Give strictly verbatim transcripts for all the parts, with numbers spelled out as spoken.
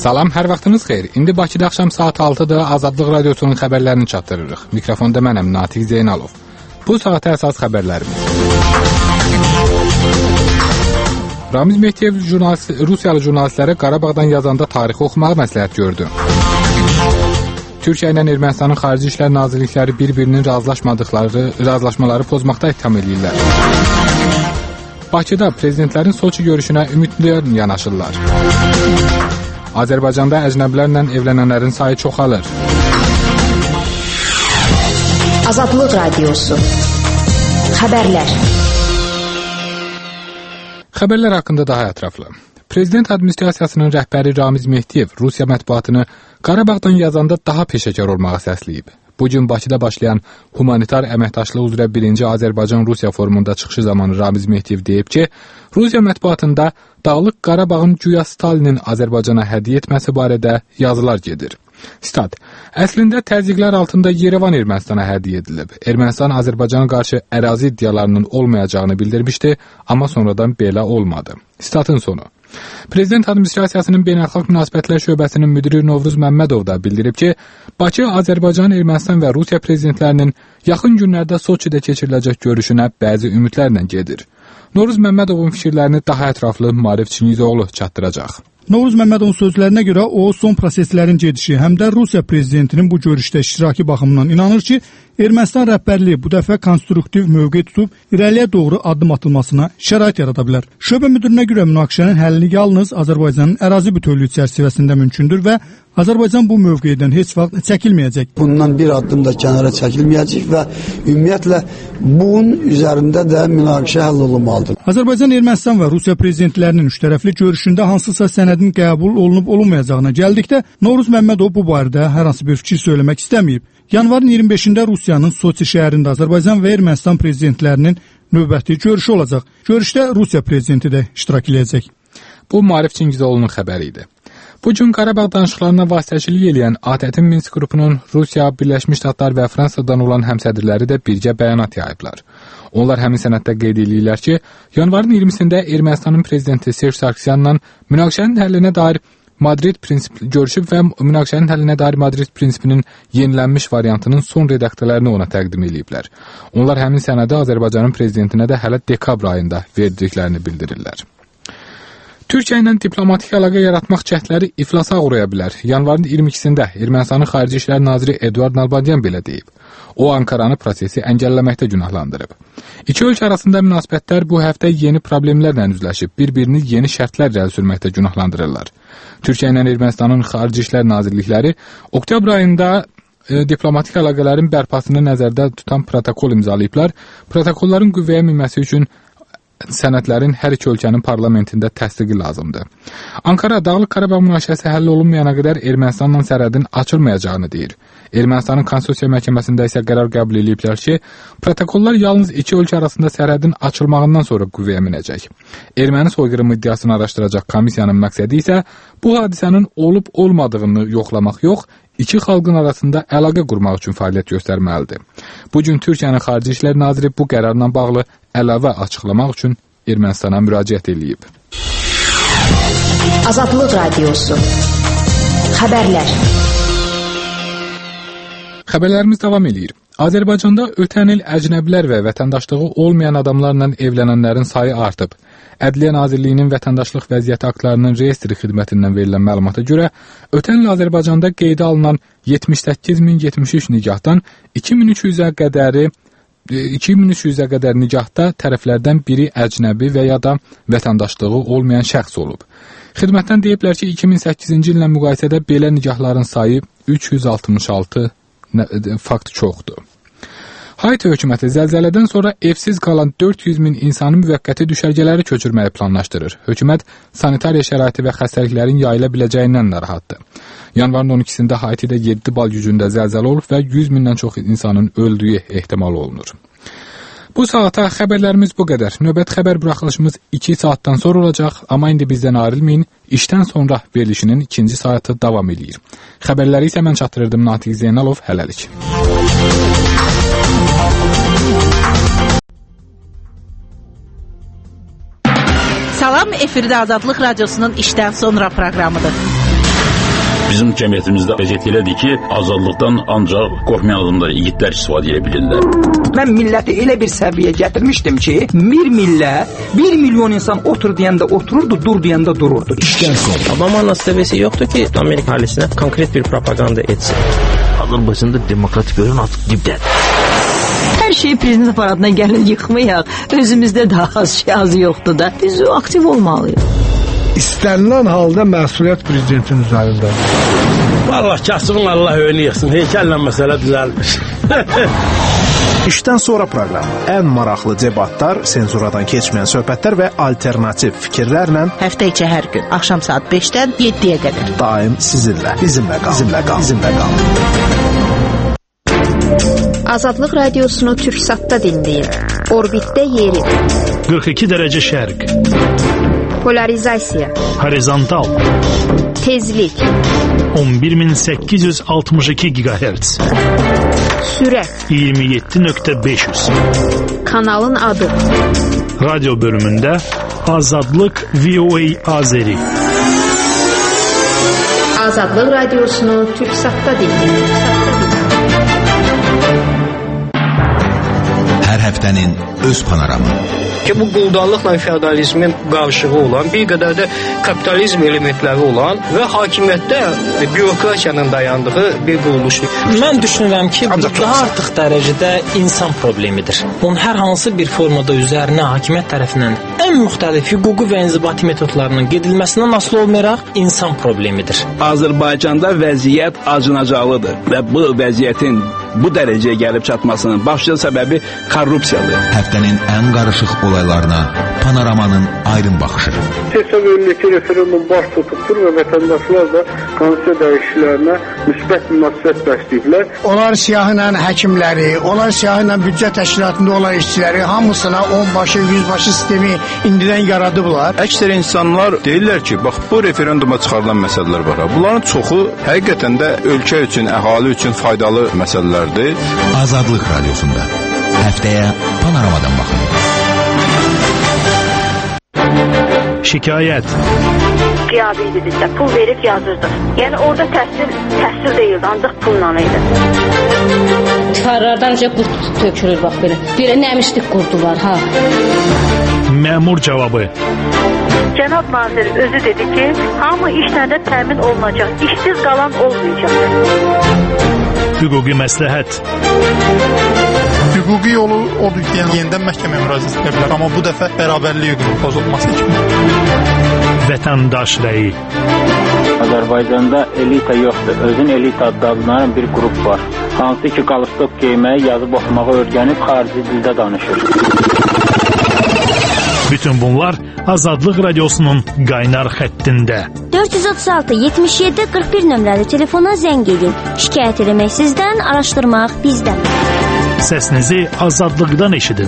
Salam, hər vaxtınız xeyir. İndi Bakıda axşam saat altıda Azadlıq Radiosunun xəbərlərini çatdırırıq. Mikrofonda mənəm, Natiq Zeynalov. Bu saata əsas xəbərlərimiz. Ramiz Mehdiyev jurnalist, Rusiyalı jurnalistlərə Qarabağdan yazanda tarixi oxumağı məsləhət gördü. Türkiyə ilə Ermənistanın Xarici İşlər Nazirlikləri bir-birinin razılaşmadıqları, razılaşmaları pozmaqda ittiham edirlər. Bakıda prezidentlərin Soçi görüşünə ümidlə yanaşırlar. Azərbaycanda əcnəbilərlə evlənənlərin sayı çoxalır. Azadlıq Radiosu. Xəbərlər. Xəbərlər haqqında daha ətraflı. Prezident administrasiyasının rəhbəri Ramiz Mehdiyev Rusiya mətbuatını Qarabağdan yazanda daha peşəkar olmağa səsləyib. Bugün Bakıda başlayan humanitar əməkdaşlıq üzrə birinci Azərbaycan-Rusiya forumunda çıxışı zamanı Ramiz Mehdiyev deyib ki, Rusiya mətbuatında Dağlıq Qarabağın güya Stalinin Azərbaycana hədiyyə etməsi barədə yazılar gedir. Stat: Əslində təzyiqlər altında Yerevan Ermənistana hədiyyə edilib. Ermənistan Azərbaycana qarşı ərazi iddialarının olmayacağını bildirmişdi, amma sonradan belə olmadı. Statın sonu. Prezident administrasiyasının beynəlxalq münasibətlər şöbəsinin müdiri Novruz Məmmədov da bildirib ki, Bakı, Azərbaycan, Ermənistan və Rusiya prezidentlərinin yaxın günlərdə Soçidə keçiriləcək görüşünə bəzi ümidlərlə gedir. Novruz Məmmədovun fikirlərini daha ətraflı Marif Çingizoğlu çatdıracaq. Novruz Məmmədovun sözlərinə görə o, son proseslərin gedişi, həm də Rusiya prezidentinin bu görüşdə iştirakı baxımından inanır ki, Ermənistan rəhbərliyi bu dəfə konstruktiv mövqe tutub irəliyə doğru addım atılmasına şərait yarada bilər. Şöbə müdirinə görə münaqişənin həllini yalnız Azərbaycanın ərazi bütövlüyü çərçivəsində mümkündür və Azərbaycan bu mövqedən heç vaxt çəkilməyəcək. Bundan bir addım da kənara çəkilməyəcək və ümumiyyətlə bunun üzərində də münaqişə həll olunmalıdır. Azərbaycan, Ermənistan və Rusiya prezidentlərinin üçtərəfli görüşündə hansısa sənədin qəbul olunub-olunmayacağına gəldikdə Novruz Məmmədov bu barədə hər hansı bir fikir söyləmək istəməyib. Yanvarın iyirmi beşində Rusiyanın Soçi şəhərində Azərbaycan və Ermənistan prezidentlərinin növbəti görüşü olacaq. Görüşdə Rusiya prezidenti də iştirak edəcək. Bu Marif Çingizoğlu'nun xəbəri idi. Bugün Qarabağ danışıqlarına vasitəçilik edən A T Ə-tin Minsk qrupunun Rusiya, Birləşmiş Ştatlar və Fransadan olan həmsədrləri də birgə bəyanat yayıblar. Onlar həmin sənəddə qeyd edirlər ki, yanvarın iyirmisində Ermənistanın prezidenti Serj Sarkisyanla münaqişənin həllinə dair Madrid prinsipi görüşüb və münaqişənin həllinə dair Madrid prinsipinin yenilənmiş variantının son redaktörlərini ona təqdim ediblər. Onlar həmin sənədi Azərbaycanın prezidentinə də hələ dekabr ayında verdiklərini bildirirlər. Türkiyə ilə diplomatik əlaqə yaratmaq cəhdləri iflasa uğraya bilər. Yanvarın iyirmi ikisində Ermənistanın Xarici İşlər Naziri Eduard Nalbandyan belə deyib. O, Ankaranı prosesi əngəlləməkdə günahlandırıb. İki ölkə arasında münasibətlər bu həftə yeni problemlərlə üzləşib, bir-birini yeni şərtlər irəli sürməkdə günahlandırırlar. Türkiyə ilə Ermənistanın Xarici İşlər Nazirlikləri oktyabr ayında e, diplomatik əlaqələrin bərpasını nəzərdə tutan protokol imzalayıblar. Protokolların qüvvəyə minməsi üçün sənədlərin hər iki ölkənin parlamentində təsdiqi lazımdır. Ankara, Dağlıq Qarabağ münaqişəsi həll olunmayana qədər Ermənistanla sərhədin açılmayacağını deyir. Ermənistanın Konstitusiya Məhkəməsində isə qərar qəbul ediblər ki, protokollar yalnız iki ölkə arasında sərhədin açılmağından sonra qüvvəyə minəcək. Erməni soyqırımı iddiasını araşdıracaq komissiyanın məqsədi isə bu hadisənin olub-olmadığını yoxlamaq yox, iki xalqın arasında əlaqə qurmaq üçün fəaliyyət göstərməlidir. Bugün Türkiyənin Xarici İşlər Naziri bu qərarla bağlı əlavə açıqlamaq üçün Ermənistana müraciət edib. Azadlıq Radiosu. Xəbərlər. Xəbərlərimiz davam edir. Azərbaycanda ötən il əcnəbilər və vətəndaşlığı olmayan adamlarla evlənənlərin sayı artıb. Ədliyyə Nazirliyinin vətəndaşlıq vəziyyəti aktlarının reyestri xidmətindən verilən məlumata görə, ötən il Azərbaycanda qeydə alınan yetmiş səkkiz min yetmiş üç nikahdan iki min üç yüzə qədəri iki min üç yüzə qədər nikahda tərəflərdən biri əcnəbi və ya da vətəndaşlığı olmayan şəxs olub. Xidmətdən deyiblər ki, iki min səkkizinci illə müqayisədə belə nikahların sayı üç yüz altmış altı fakt çoxdur. Haiti hökuməti zəlzələdən sonra evsiz qalan dörd yüz min insanın müvəqqəti düşərgələri köçürməyi planlaşdırır. Hökumət sanitariya şəraiti və xəstəliklərin yayıla biləcəyindən narahatdır. Yanvarın on ikisində Haitidə yeddi bal gücündə zəlzələ olub və yüz mindən çox insanın öldüyü ehtimal olunur. Bu saata xəbərlərimiz bu qədər. Növbət xəbər buraxılışımız iki saatdan sonra olacaq, amma indi bizdən ayrılmayın. İşdən sonra verilişinin ikinci saatı davam edir. Xəbərləri isə mən çatdırırdım, Natiq Zeynalov, hələlik. Salam, efirdə Azadlıq Radiosunun işdən sonra proqramıdır. Bizim cəmiyyətimizdə vəziyyət elədir ki, azadlıqdan ancaq qorxmayan adamlar, igidlər istifadə edə bilirlər. Mən milləti elə bir səviyyəyə gətirmişdim ki, bir millət, bir milyon insan otur deyəndə otururdu, dur deyəndə dururdu. İşdən sonra. Obama'nın nəsəbəsi yoxdur ki, Amerika halisinə konkret bir propaganda etsin. Azərbaycanda demokratik görün artıq dibdədir. Hər şeyi prezident aparatına gəlin yıxmayaq. Özümüzdə daha az şey az yoxdur da. Biz aktiv olmalıyıq. İstənilən halda məsuliyyət prezidentin üzərində. Vallahi kasımın Allah önünü yıxsın. Heykəllə məsələ düzəlmiş. İşdən sonra proqramı. Ən maraqlı debatlar, senzuradan keçməyən söhbətlər və alternativ fikirlərlə həftə içi hər gün axşam saat beşdən yeddiyə qədər. Daim sizinlə. Bizimlə qal. Bizimlə qal. Bizimlə qal. Azadlıq radiosunu Türksatda dinləyin. Orbitdə yeri. qırx iki dərəcə şərq. Polarizasiya. Horizontal. Tezlik. on bir min səkkiz yüz altmış iki gigahertz. Sürət. iyirmi yeddi nöqtə beş yüz. Kanalın adı. Radyo bölümündə Azadlıq V O A Azeri. Azadlıq radiosunu Türksatda dinləyin. Hər həftənin öz panoramı. Ki bu quldarlıqla feodalizmin qarışığı olan, bir qədər də kapitalizm elementləri olan və hakimiyyətdə bürokratiyanın dayandığı bir quruluşdur. Mən düşünürəm ki, bu daha artıq dərəcədə insan problemidir. Bunun hər hansı bir formada üzərinə hakimiyyət tərəfindən ən müxtəlif hüquqi və inzibati metodlarının gedilməsindən asılı olmayaraq insan problemidir. Azərbaycanda vəziyyət acınacaqlıdır və bu vəziyyətin bu dərəcəyə gəlib çatmasının başlıca səbəbi korrupsiyadır. Həftənin ən qarışıq olaylarına Panoramanın aydın baxışı. Hesab edilir ki, referendum baş tutubdur və vətəndaşlar da konstitusiya dəyişikliklərinə müsbət münasibət bəsləyiblər. Onlar siyahıyla həkimləri, onlar siyahıyla büdcə təşkilatında olan işçiləri hamısına onbaşı, yüzbaşı sistemi indidən yaradıblar. Əksər insanlar deyirlər ki, bax bu referenduma çıxarılan məsələlər var. Bunların çoxu həqiqətən də ölkə üçün, əhali üçün faydalı məsələlərdir. Azadlıq radiosunda həftəyə Panoramadan baxın. Şikayət. Qiyabi idi bizdə, pul verib yazırdı. Yəni orada təhsil, təhsil deyildi, ancaq pulla idi. Divarlardan önce qurt tökülür bax belə. Belə nəmişlik qurdu var ha. Məmur cavabı. Cənab nazir özü dedi ki, hamı işlərdə təmin olunacaq, işsiz qalan olmayacaq. Hüquqi məsləhət. Hüquqi yolu odur ki, yəni yenidən məhkəməyə müraciət edə bilər, amma bu dəfə bərabərlik hüququnun pozulması kimi. Vətəndaş rəyi. Azərbaycanda elita yoxdur. Özün elita adlanan bir qrup var. Hansı ki, qalstok geyməyi, yazıb oxumağı öyrənib xarici dildə danışır. Bütün bunlar Azadlıq radiosunun qaynar xəttində. dörd yüz otuz altı yetmiş yeddi qırx bir nömrəli telefona zəng edin. Şikayət eləmək sizdən, araşdırmaq bizdən. Səsinizi Azadlıqdan eşidin.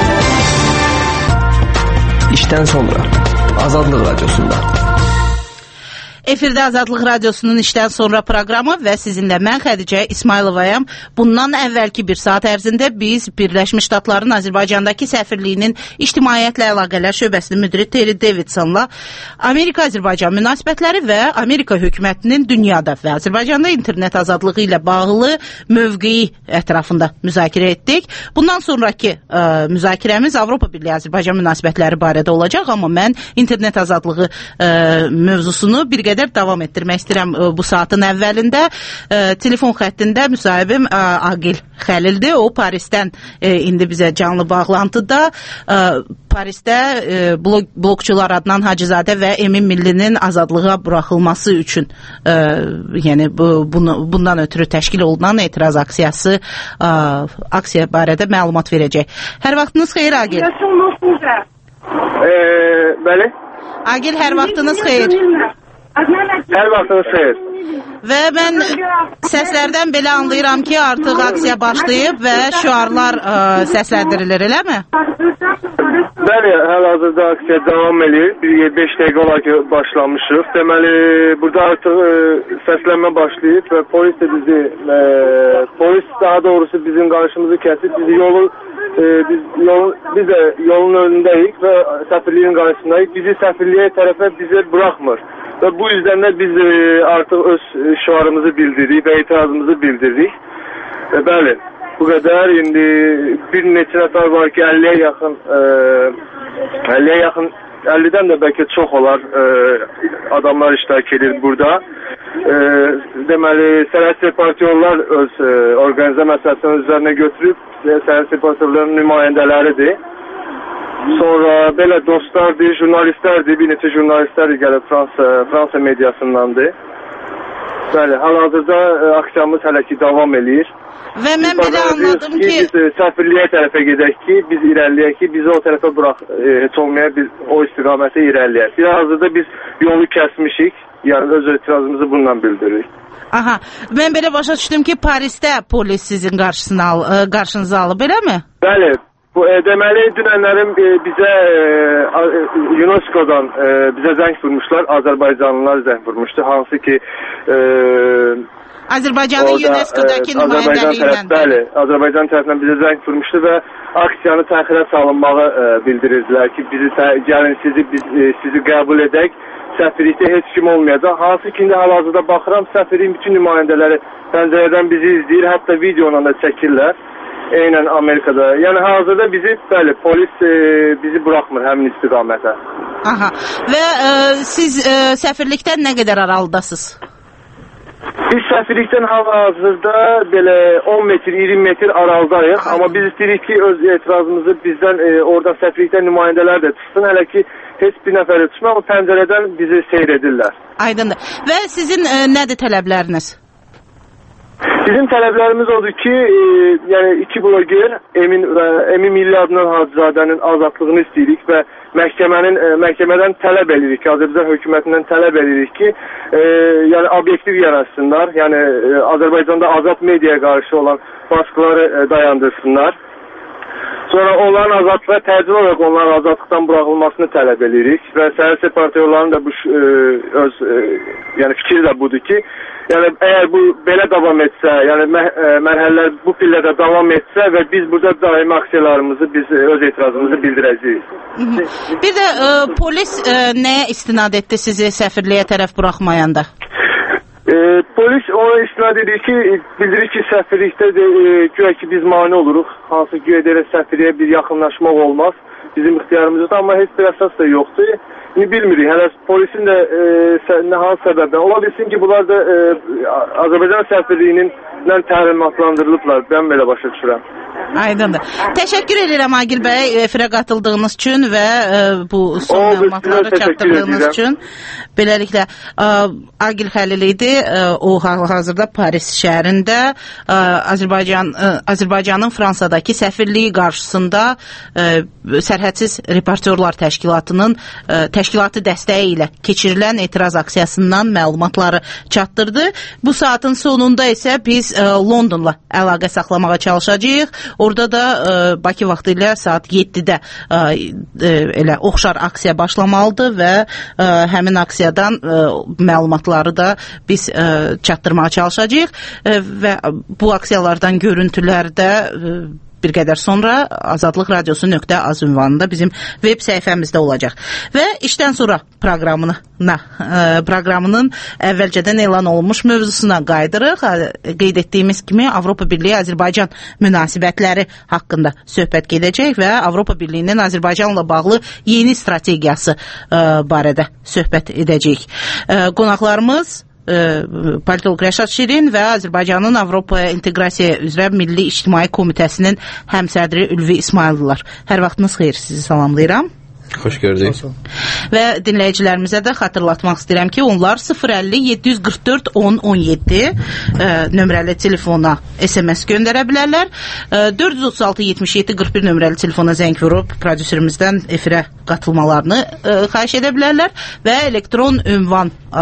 İşdən sonra Azadlıq radiosunda. Efirdə Azadlıq radiosunun işdən sonra proqramı və sizinlə mən Xədicə İsmayılovayam. Bundan əvvəlki bir saat ərzində biz Birləşmiş Ştatların Azərbaycandakı səfirliyinin ictimaiyyətlə əlaqələr şöbəsinin müdiri Terry Davidsonla Amerika-Azərbaycan münasibətləri və Amerika hökumətinin dünyada və Azərbaycanda internet azadlığı ilə bağlı mövqeyi ətrafında müzakirə etdik. Bundan sonraki ə, müzakirəmiz Avropa Birliyi Azərbaycan münasibətləri barədə olacaq, amma mən internet azadlığı ə, mövzusunu bir qədər davam etdirmək istəyirəm bu saatın əvvəlində. E, telefon xəttində müsahibim e, Agil Xəlildir. O Parisdən e, indi bizə canlı bağlantıda. E, Parisdə e, blok, blokçular Adnan Hacızadə və Emin Millinin azadlığa buraxılması üçün e, yəni bu, bunu, bundan ötürü təşkil olunan etiraz aksiyası e, aksiya barədə məlumat verəcək. Hər vaxtınız xeyir Agil. Ee, bəli. Agil, hər vaxtınız xeyir. Hər vaxtınız xeyir. Və mən səslərdən belə anlayıram ki, artıq aksiya başlayıb və şüarlar ə, səsləndirilir, eləmi? Bəli, hal-hazırda aksiya davam edir. beş dəqiqə olaraq başlamışıq. Deməli, burada artıq ə, səslənmə başlayıb və polis də bizi, ə, polis daha doğrusu bizim qarşımızı kəsib, bizi yolu e, biz, yol, biz de yolun önündeyik ve səfirliyin qarşısındayıq. Bizi səfirliyə tərəfə bizə buraxmır. Və bu yüzden de biz e, artıq öz şüarımızı bildirdik və etirazımızı bildirdik. E, bəli, bu qədər. İndi bir neçə nəfər var ki, əlliyə yaxın e, əlliyə yaxın əllidən də bəlkə çox olar e, adamlar iştirak edir burada. E, deməli, sərhəd separatörlər öz e, organizə məsələsini üzərinə götürüb, sərhəd separatörlərin nümayəndələridir. Sonra belə dostlardır, jurnalistlərdir, bir neçə jurnalistlərdir gəlib Fransa, Fransa mediasındandır. Bəli, hal-hazırda e, aksiyamız hələ ki davam eləyir. Və mən belə anladım ki... Biz e, səfirliyə tərəfə gedək ki, biz irəliləyək ki, bizi o tərəfə bıraq, e, heç olmaya biz o istiqamətə irəliləyək. Bir hazırda biz yolu kəsmişik, yəni öz etirazımızı bununla bildiririk. Aha, mən belə başa düşdüm ki, Parisdə polis sizin qarşısına al, qarşınıza alıb, elə mi? Bəli. Bu, e, deməli, dünənlərin e, bizə e, UNESCO-dan e, bizə zəng vurmuşlar, Azərbaycanlılar zəng vurmuşdu, hansı ki... E, Azərbaycanın UNESCO-dakı nümayəndəliyindən. Bəli, Azərbaycan tərəfindən bizə zəng vurmuşdu və aksiyanı təxirə salınmağı e, bildirirdilər ki, bizi gəlin sizi, biz, e, sizi qəbul edək, səfirlikdə heç kim olmayacaq. Hansı ki, indi hal-hazırda baxıram, səfirliyin bütün nümayəndələri pəncərədən bizi izləyir, hətta videonla da çəkirlər. Eynən Amerikada. Yəni hazırda bizi, bəli, polis e, bizi buraxmır həmin istiqamətə. Aha. Və e, siz e, səfirlikdən nə qədər aralıdasınız? Biz səfirlikdən hal-hazırda belə on metr, iyirmi metr aralıdayıq. Amma biz istəyirik ki, öz etirazımızı bizdən e, oradan səfirlikdən nümayəndələr də tutsun. Hələ ki, heç bir nəfəri tutsun, amma pəncərədən bizi seyr edirlər. Aydındır. Və sizin e, nədir tələbləriniz? Bizim tələblərimiz odur ki, e, yəni iki bloger Emin, Emin Milli adından Hacızadənin azadlığını istəyirik və məhkəmənin e, məhkəmədən tələb edirik ki, Azərbaycan hökumətindən tələb edirik ki, e, yəni obyektiv yanaşsınlar, yəni e, Azərbaycanda azad mediaya qarşı olan baskıları e, dayandırsınlar. Sonra onların azadlığa təcil olaraq onların azadlıqdan buraxılmasını tələb edirik və sərhəd separatörlərinin də bu e, öz e, yəni fikri də budur ki, yəni əgər bu belə davam etsə, yəni mə ə, mərhələlər bu pillədə davam etsə və biz burada daimi aksiyalarımızı, biz ə, öz etirazımızı bildirəcəyik. Bir də ə, polis ə, nəyə istinad etdi sizi səfirliyə tərəf buraxmayanda? E, polis ona istinad edir ki, bildirir ki, səfirlikdə də e, güya ki biz mane oluruq, hansı güya deyərək səfirliyə bir yaxınlaşmaq olmaz, bizim ixtiyarımızda, amma heç bir əsas da yoxdur. Bilmirik, hələ polisin də e, hansı səbəbdən. Ola bilsin ki, bunlar da e, Azərbaycan səfirliyinin təlimatlandırılıblar. Mən belə başa düşürəm. Aydındır. Təşəkkür edirəm Agil bəy, efirə qatıldığınız üçün və e, bu son o, məlumatları çatdırdığınız üçün. Beləliklə, e, Agil Xəlil idi. E, o hazırda Paris şəhərində e, Azərbaycan, e, Azərbaycanın Fransadakı səfirliyi qarşısında e, Sərhədsiz Reportyorlar Təşkilatının e, təşkilatı dəstəyi ilə keçirilən etiraz aksiyasından məlumatları çatdırdı. Bu saatın sonunda isə biz e, Londonla əlaqə saxlamağa çalışacağıq. Orada da e, Bakı vaxtı ilə saat yeddidə e, e, elə oxşar aksiya başlamalıdır və e, həmin aksiyadan e, məlumatları da biz e, çatdırmağa çalışacağıq e, və bu aksiyalardan görüntülərdə e, bir qədər sonra azadlıq radiosu nöqtə az ünvanında bizim web səhifəmizdə olacaq. Və işdən sonra proqramına, proqramının əvvəlcədən elan olunmuş mövzusuna qaydırıq. Qeyd etdiyimiz kimi Avropa Birliyi Azərbaycan münasibətləri haqqında söhbət gedəcək və Avropa Birliyinin Azərbaycanla bağlı yeni strategiyası barədə söhbət edəcək. Qonaqlarımız politolog Rəşad Şirin və Azərbaycanın Avropa İnteqrasiya üzrə Milli İctimai Komitəsinin həmsədri Ülvi İsmayıldılar. Hər vaxtınız xeyir, sizi salamlayıram. Xoş gördük. Və dinləyicilərimizə də xatırlatmaq istəyirəm ki, onlar sıfır əlli yeddi yüz qırx dörd on on yeddi e, nömrəli telefona S M S göndərə bilərlər. E, dörd yüz otuz altı yetmiş yeddi qırx bir nömrəli telefona zəng vurub prodüserimizdən efirə qatılmalarını e, xahiş edə bilərlər və elektron ünvan ə,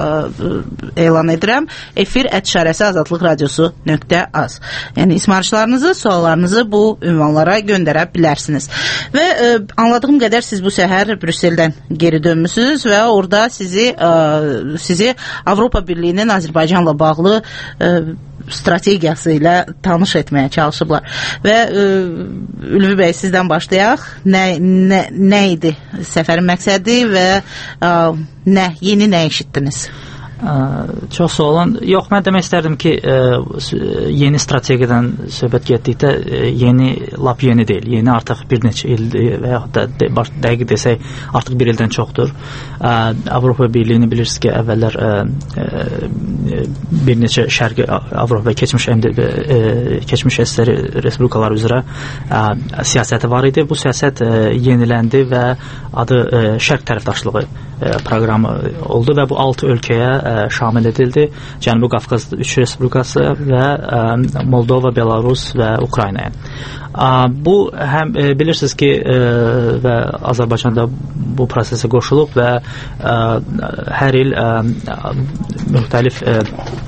elan edirəm. Efir et işarəsi azadlıq radiosu nöqtə az. Yəni ismarışlarınızı, suallarınızı bu ünvanlara göndərə bilərsiniz. Və ə, anladığım qədər siz bu səhər Brüsseldən geri dönmüsünüz və orada sizi ə, sizi Avropa Birliyinin Azərbaycanla bağlı ə, strategiyası ilə tanış etməyə çalışıblar. Və ə, Ülvi bəy, sizdən başlayaq. Nə, nə, nə idi səfərin məqsədi və ə, nə, yeni nə eşitdiniz? Ə, çox sağ olun. Yox, mən demək istərdim ki, ə, yeni strategiyadan söhbət getdikdə ə, yeni, lap yeni deyil. Yeni artıq bir neçə ildir və yaxud da də, dəqiq desək artıq bir ildən çoxdur. Ə, Avropa Birliyini bilirsiniz ki, əvvəllər ə, ə, bir neçə şərqi Avropa və keçmiş ə, keçmiş S S R respublikalar üzrə ə, siyasəti var idi. Bu siyasət ə, yeniləndi və adı ə, Şərq tərəfdaşlığı ə, proqramı oldu və bu altı ölkəyə ə, şamil edildi. Cənubi Qafqaz üç respublikası və ə, Moldova, Belarus və Ukraynaya. Ə, bu həm ə, bilirsiniz ki, ə, və Azərbaycanda bu prosesə qoşulub və ə, hər il ə, müxtəlif ə,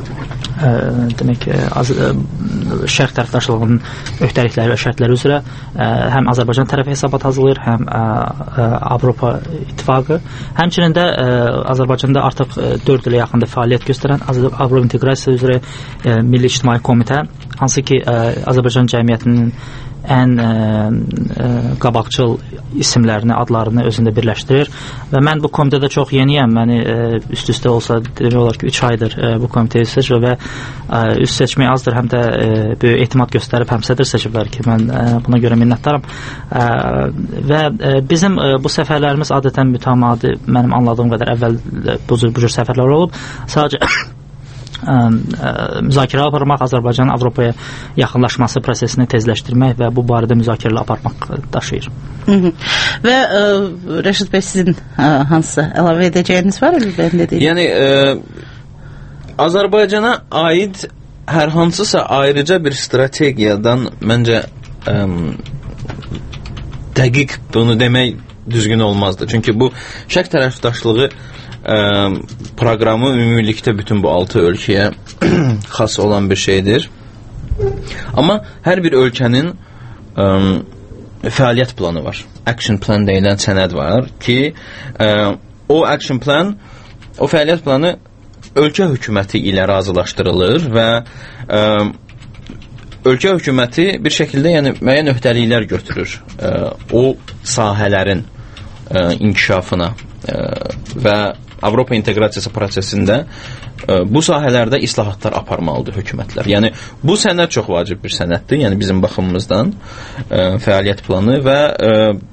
ə, demək az, ə, şərq tərəfdaşlığının öhdəlikləri və şərtləri üzrə ə, həm Azərbaycan tərəfi hesabat hazırlayır, həm ə, ə, Avropa İttifaqı. Həmçinin də ə, Azərbaycanda artıq dörd ilə yaxında fəaliyyət göstərən Avropa İnteqrasiya üzrə ə, Milli İctimai Komitə, hansı ki ə, Azərbaycan cəmiyyətinin ən ə, ə, qabaqcıl isimlərini, adlarını özündə birləşdirir və mən bu komitədə çox yeniyəm. Məni ə, üst-üstə olsa demək olar ki üç aydır ə, bu komitəyə seçir və ə, üst seçmək azdır, həm də ə, böyük etimad göstərib həm sədr seçiblər ki, mən ə, buna görə minnətdaram. Ə, və ə, bizim ə, bu səfərlərimiz adətən mütəmadi, mənim anladığım qədər əvvəl bu cür, bu cür səfərlər olub. Sadəcə Ə, ə, müzakirə aparmaq, Azərbaycanın Avropaya yaxınlaşması prosesini tezləşdirmək və bu barədə müzakirələr aparmaq daşıyır. Hı -hı. Və ə, Rəşid bəy, sizin ə, hansısa əlavə edəcəyiniz var mı? Yəni ə, Azərbaycana aid hər hansısa ayrıca bir strategiyadan məncə ə, dəqiq bunu demək düzgün olmazdı. Çünki bu şərq tərəfdaşlığı Ə, proqramı ümumilikdə bütün bu altı ölkəyə xas olan bir şeydir. Amma hər bir ölkənin ə, fəaliyyət planı var. Action plan deyilən sənəd var ki, ə, o action plan, o fəaliyyət planı ölkə hökuməti ilə razılaşdırılır və ə, ölkə hökuməti bir şəkildə yəni müəyyən öhdəliklər götürür ə, o sahələrin ə, inkişafına ə, və Avropa inteqrasiyası prosesində ə, bu sahələrdə islahatlar aparmalıdır hökumətlər. Yəni bu sənəd çox vacib bir sənəddir. Yəni bizim baxımımızdan ə, fəaliyyət planı və ə,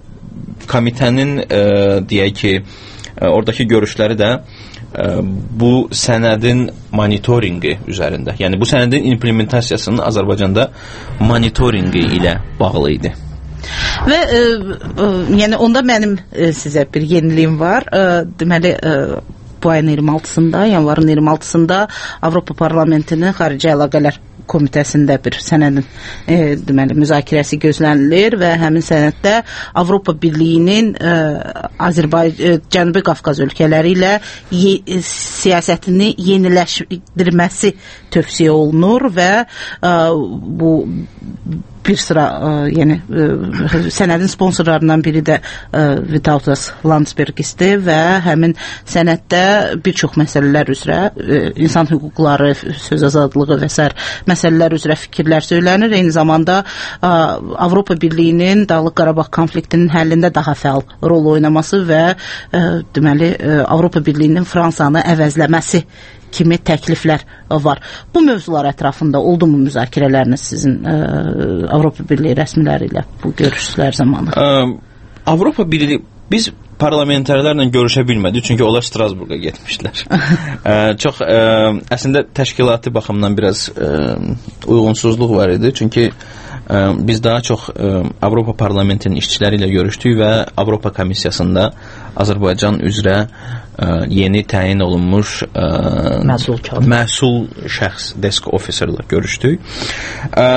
komitənin ə, deyək ki, ə, oradakı görüşləri də ə, bu sənədin monitorinqi üzərində. Yəni bu sənədin implementasiyasının Azərbaycanda monitorinqi ilə bağlı idi. Və ə, ə, yəni onda mənim ə, sizə bir yeniliyim var. Ə, deməli ə, bu ayın iyirmi altısında, yanvarın iyirmi altısında Avropa Parlamentinin Xarici Əlaqələr Komitəsində bir sənədin e, deməli müzakirəsi gözlənilir və həmin sənəddə Avropa Birliyinin e, Azərbaycan, Cənubi Qafqaz ölkələri ilə ye, e, siyasətini yeniləşdirməsi tövsiyə olunur və e, bu bir sıra ə, yəni ə, sənədin sponsorlarından biri də ə, Vytautas Landsbergisdir və həmin sənəddə bir çox məsələlər üzrə ə, insan hüquqları, söz azadlığı və sair məsələlər üzrə fikirlər söylənir. Eyni zamanda ə, Avropa Birliyinin Dağlıq Qarabağ konfliktinin həllində daha fəal rol oynaması və ə, deməli ə, Avropa Birliyinin Fransanı əvəzləməsi kimi təkliflər var. Bu mövzular ətrafında oldu mu müzakirələriniz sizin ə, Avropa Birliyi rəsmiləri ilə bu görüşlər zamanı? Ə, Avropa Birliyi, biz parlamenterlərlə görüşə bilmədik, çünki onlar Strasburqa getmişdilər. ə, çox, ə, əslində təşkilati baxımdan biraz ə, uyğunsuzluq var idi, çünki ə, biz daha çox ə, Avropa Parlamentinin işçiləri ilə görüşdük və Avropa Komissiyasında Azərbaycan üzrə ə, yeni təyin olunmuş ə, məsul, məsul şəxs, desk officerla görüşdük. Ə,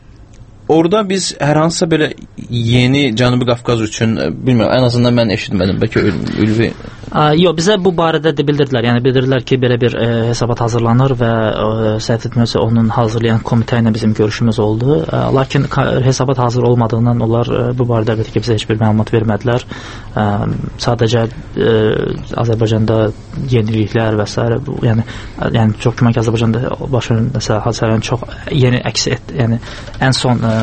orada biz hər hansısa belə yeni Cənubi Qafqaz üçün, bilmirəm, ən azından mən eşitmədim, bəlkə Ülvi Yox, bizə bu barədə də bildirdilər. Yəni bildirdilər ki, belə bir e, hesabat hazırlanır və e, səhv etmirəmsə onun hazırlayan komitə ilə bizim görüşümüz oldu. E, lakin hesabat hazır olmadığından onlar e, bu barədə əlbəttə ki, bizə heç bir məlumat vermədilər. E, sadəcə e, Azərbaycanda yeniliklər və s. yəni yəni çox güman ki, Azərbaycanda baş verən məsələ hadisələrin çox yeni əks et, yəni ən son e,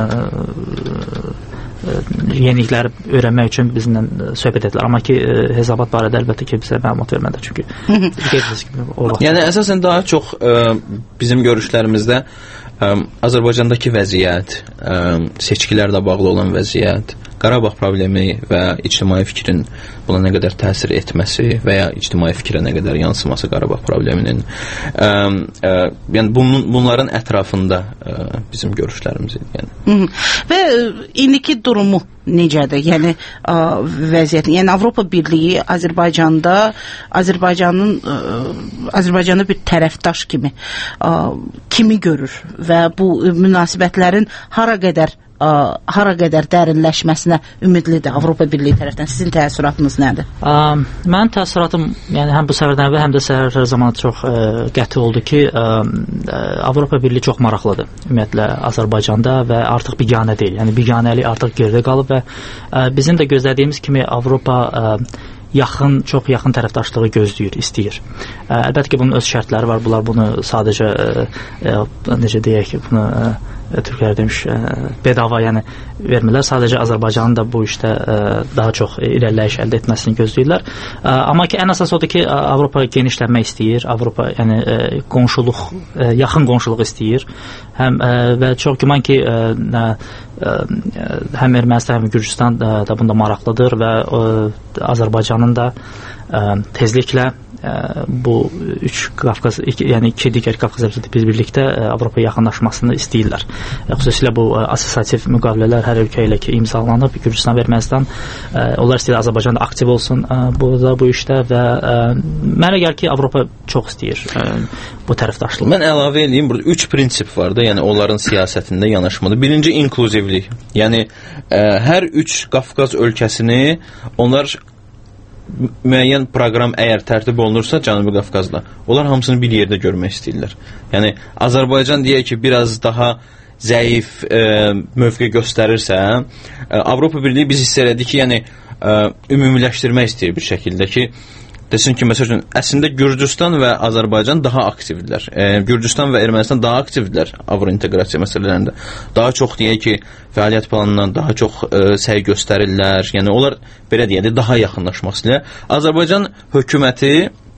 yenilikləri öyrənmək üçün bizimlə söhbət etdilər. Amma ki, hesabat barədə əlbəttə ki, bizə məlumat vermədilər. Çünki qeyd-edirsiniz kimi o vaxt. Yəni əsasən daha çox ə, bizim görüşlərimizdə ə, Azərbaycandakı vəziyyət, ə, seçkilərlə bağlı olan vəziyyət, Qarabağ problemi və ictimai fikrin buna nə qədər təsir etməsi və ya ictimai fikrə nə qədər yansıması Qarabağ probleminin ə, ə, yəni bunun, bunların ətrafında ə, bizim görüşlərimiz idi. Yəni. Hı -hı. Və indiki durumu necədir? Yəni ə, vəziyyət, yəni Avropa Birliyi Azərbaycanda Azərbaycanın ə, Azərbaycanı bir tərəfdaş kimi ə, kimi görür və bu münasibətlərin hara qədər ə, hara qədər dərinləşməsinə ümidlidir Avropa Birliyi tərəfindən. Sizin təəssüratınız nədir? Ə, mənim təəssüratım, yəni həm bu səfərdən əvvəl, həm də səfər zamanı çox ə, qəti oldu ki, ə, Avropa Birliyi çox maraqlıdır ümumiyyətlə Azərbaycanda və artıq biganə deyil. Yəni biganəlik artıq geridə qalıb və ə, bizim də gözlədiyimiz kimi Avropa ə, yaxın, çox yaxın tərəfdaşlığı gözləyir, istəyir. Ə, əlbəttə ki, bunun öz şərtləri var. Bunlar bunu sadəcə ə, ə, necə deyək ki, bunu ə, Türklər demiş, ə, bedava yəni vermirlər. Sadəcə Azərbaycanın da bu işdə ə, daha çox irəliləyiş əldə etməsini gözləyirlər. Ə, amma ki, ən əsas odur ki, Avropa genişlənmək istəyir. Avropa yəni ə, qonşuluq, ə, yaxın qonşuluq istəyir. Həm ə, və çox güman ki, ə, ə, həm Ermənistan, həm Gürcüstan ə, da bunda maraqlıdır və ə, Azərbaycanın da ə, tezliklə bu üç Qafqaz, iki, yəni iki digər Qafqaz Respublikası bir birlikdə Avropaya yaxınlaşmasını istəyirlər. Xüsusilə bu assosiativ müqavilələr hər ölkə ilə ki imzalanıb, Gürcüstan və Ermənistan, onlar istəyir Azərbaycan da aktiv olsun burada bu işdə və mənə gəlir ki, Avropa çox istəyir bu tərəfdaşlığı. Mən əlavə edeyim, burada üç prinsip var da, yəni onların siyasətində yanaşmadır. Birinci inkluzivlik. Yəni ə, hər üç Qafqaz ölkəsini onlar müəyyən proqram əgər tərtib olunursa Cənubi Qafqazda, onlar hamısını bir yerdə görmək istəyirlər. Yəni Azərbaycan deyək ki, biraz daha zəif e, mövqe göstərirsə, e, Avropa Birliyi biz hiss elədik ki, yəni e, ümumiləşdirmək istəyir bir şəkildə ki, desin ki, məsələn, əslində Gürcüstan və Azərbaycan daha aktivdirlər. E, Gürcüstan və Ermənistan daha aktivdirlər Avrointeqrasiya məsələlərində. Daha çox deyək ki, fəaliyyət planından daha çox e, səy göstərirlər. Yəni onlar belə deyək, daha yaxınlaşmaq istəyirlər. Azərbaycan hökuməti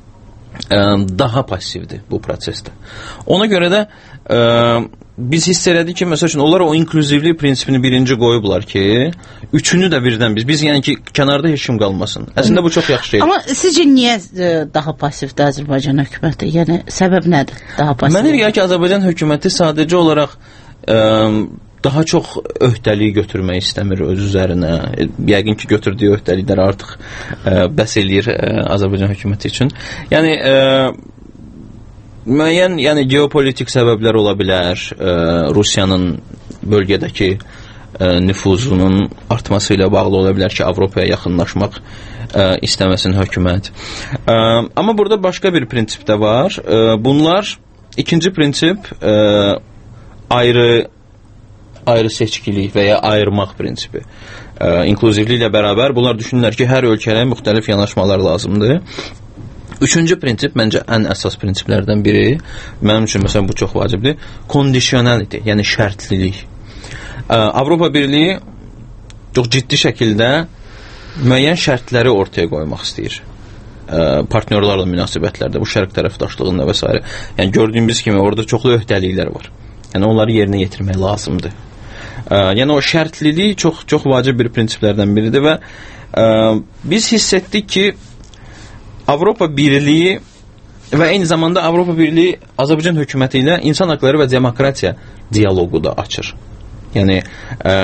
e, daha passivdir bu prosesdə. Ona görə də e, biz hiss elədik ki, məsəl üçün, onlar o inklüzivlik prinsipini birinci qoyublar ki, üçünü də birdən biz, biz yəni ki, kənarda heç kim qalmasın. Əslində bu çox yaxşı şeydir. Amma sizcə niyə e, daha passivdir Azərbaycan hökuməti? Yəni, səbəb nədir daha passivdir? Mənə gəlir ki, Azərbaycan hökuməti sadəcə olaraq ə, daha çox öhdəliyi götürmək istəmir öz üzərinə. Yəqin ki, götürdüyü öhdəliklər artıq ə, bəs eləyir ə, Azərbaycan hökuməti üçün. Yəni, ə, müəyyən, yəni geopolitik səbəblər ola bilər, ə, Rusiyanın bölgədəki ə, nüfuzunun artması ilə bağlı ola bilər ki, Avropaya yaxınlaşmaq ə, istəməsin hökumət. Ə, amma burada başqa bir prinsip də var. Ə, bunlar, ikinci prinsip ə, ayrı ayrı seçkilik və ya ayırmaq prinsipi. Ə, inklüzivlik ilə bərabər bunlar düşünürlər ki, hər ölkəyə müxtəlif yanaşmalar lazımdır. Üçüncü prinsip, məncə ən əsas prinsiplərdən biri, mənim üçün məsələn bu çox vacibdir, conditionality, yəni şərtlilik. Ə, Avropa Birliyi çox ciddi şəkildə müəyyən şərtləri ortaya qoymaq istəyir. Ə, partnyorlarla münasibətlərdə, bu şərq tərəfdaşlığında və s. Yəni gördüyümüz kimi orada çoxlu öhdəliklər var. Yəni onları yerinə yetirmək lazımdır. Ə, yəni o şərtlilik çox çox vacib bir prinsiplərdən biridir və ə, biz hiss etdik ki, Avropa Birliyi və eyni zamanda Avropa Birliyi Azərbaycan hökuməti ilə insan haqları və demokratiya dialoqu da açır. Yəni ə,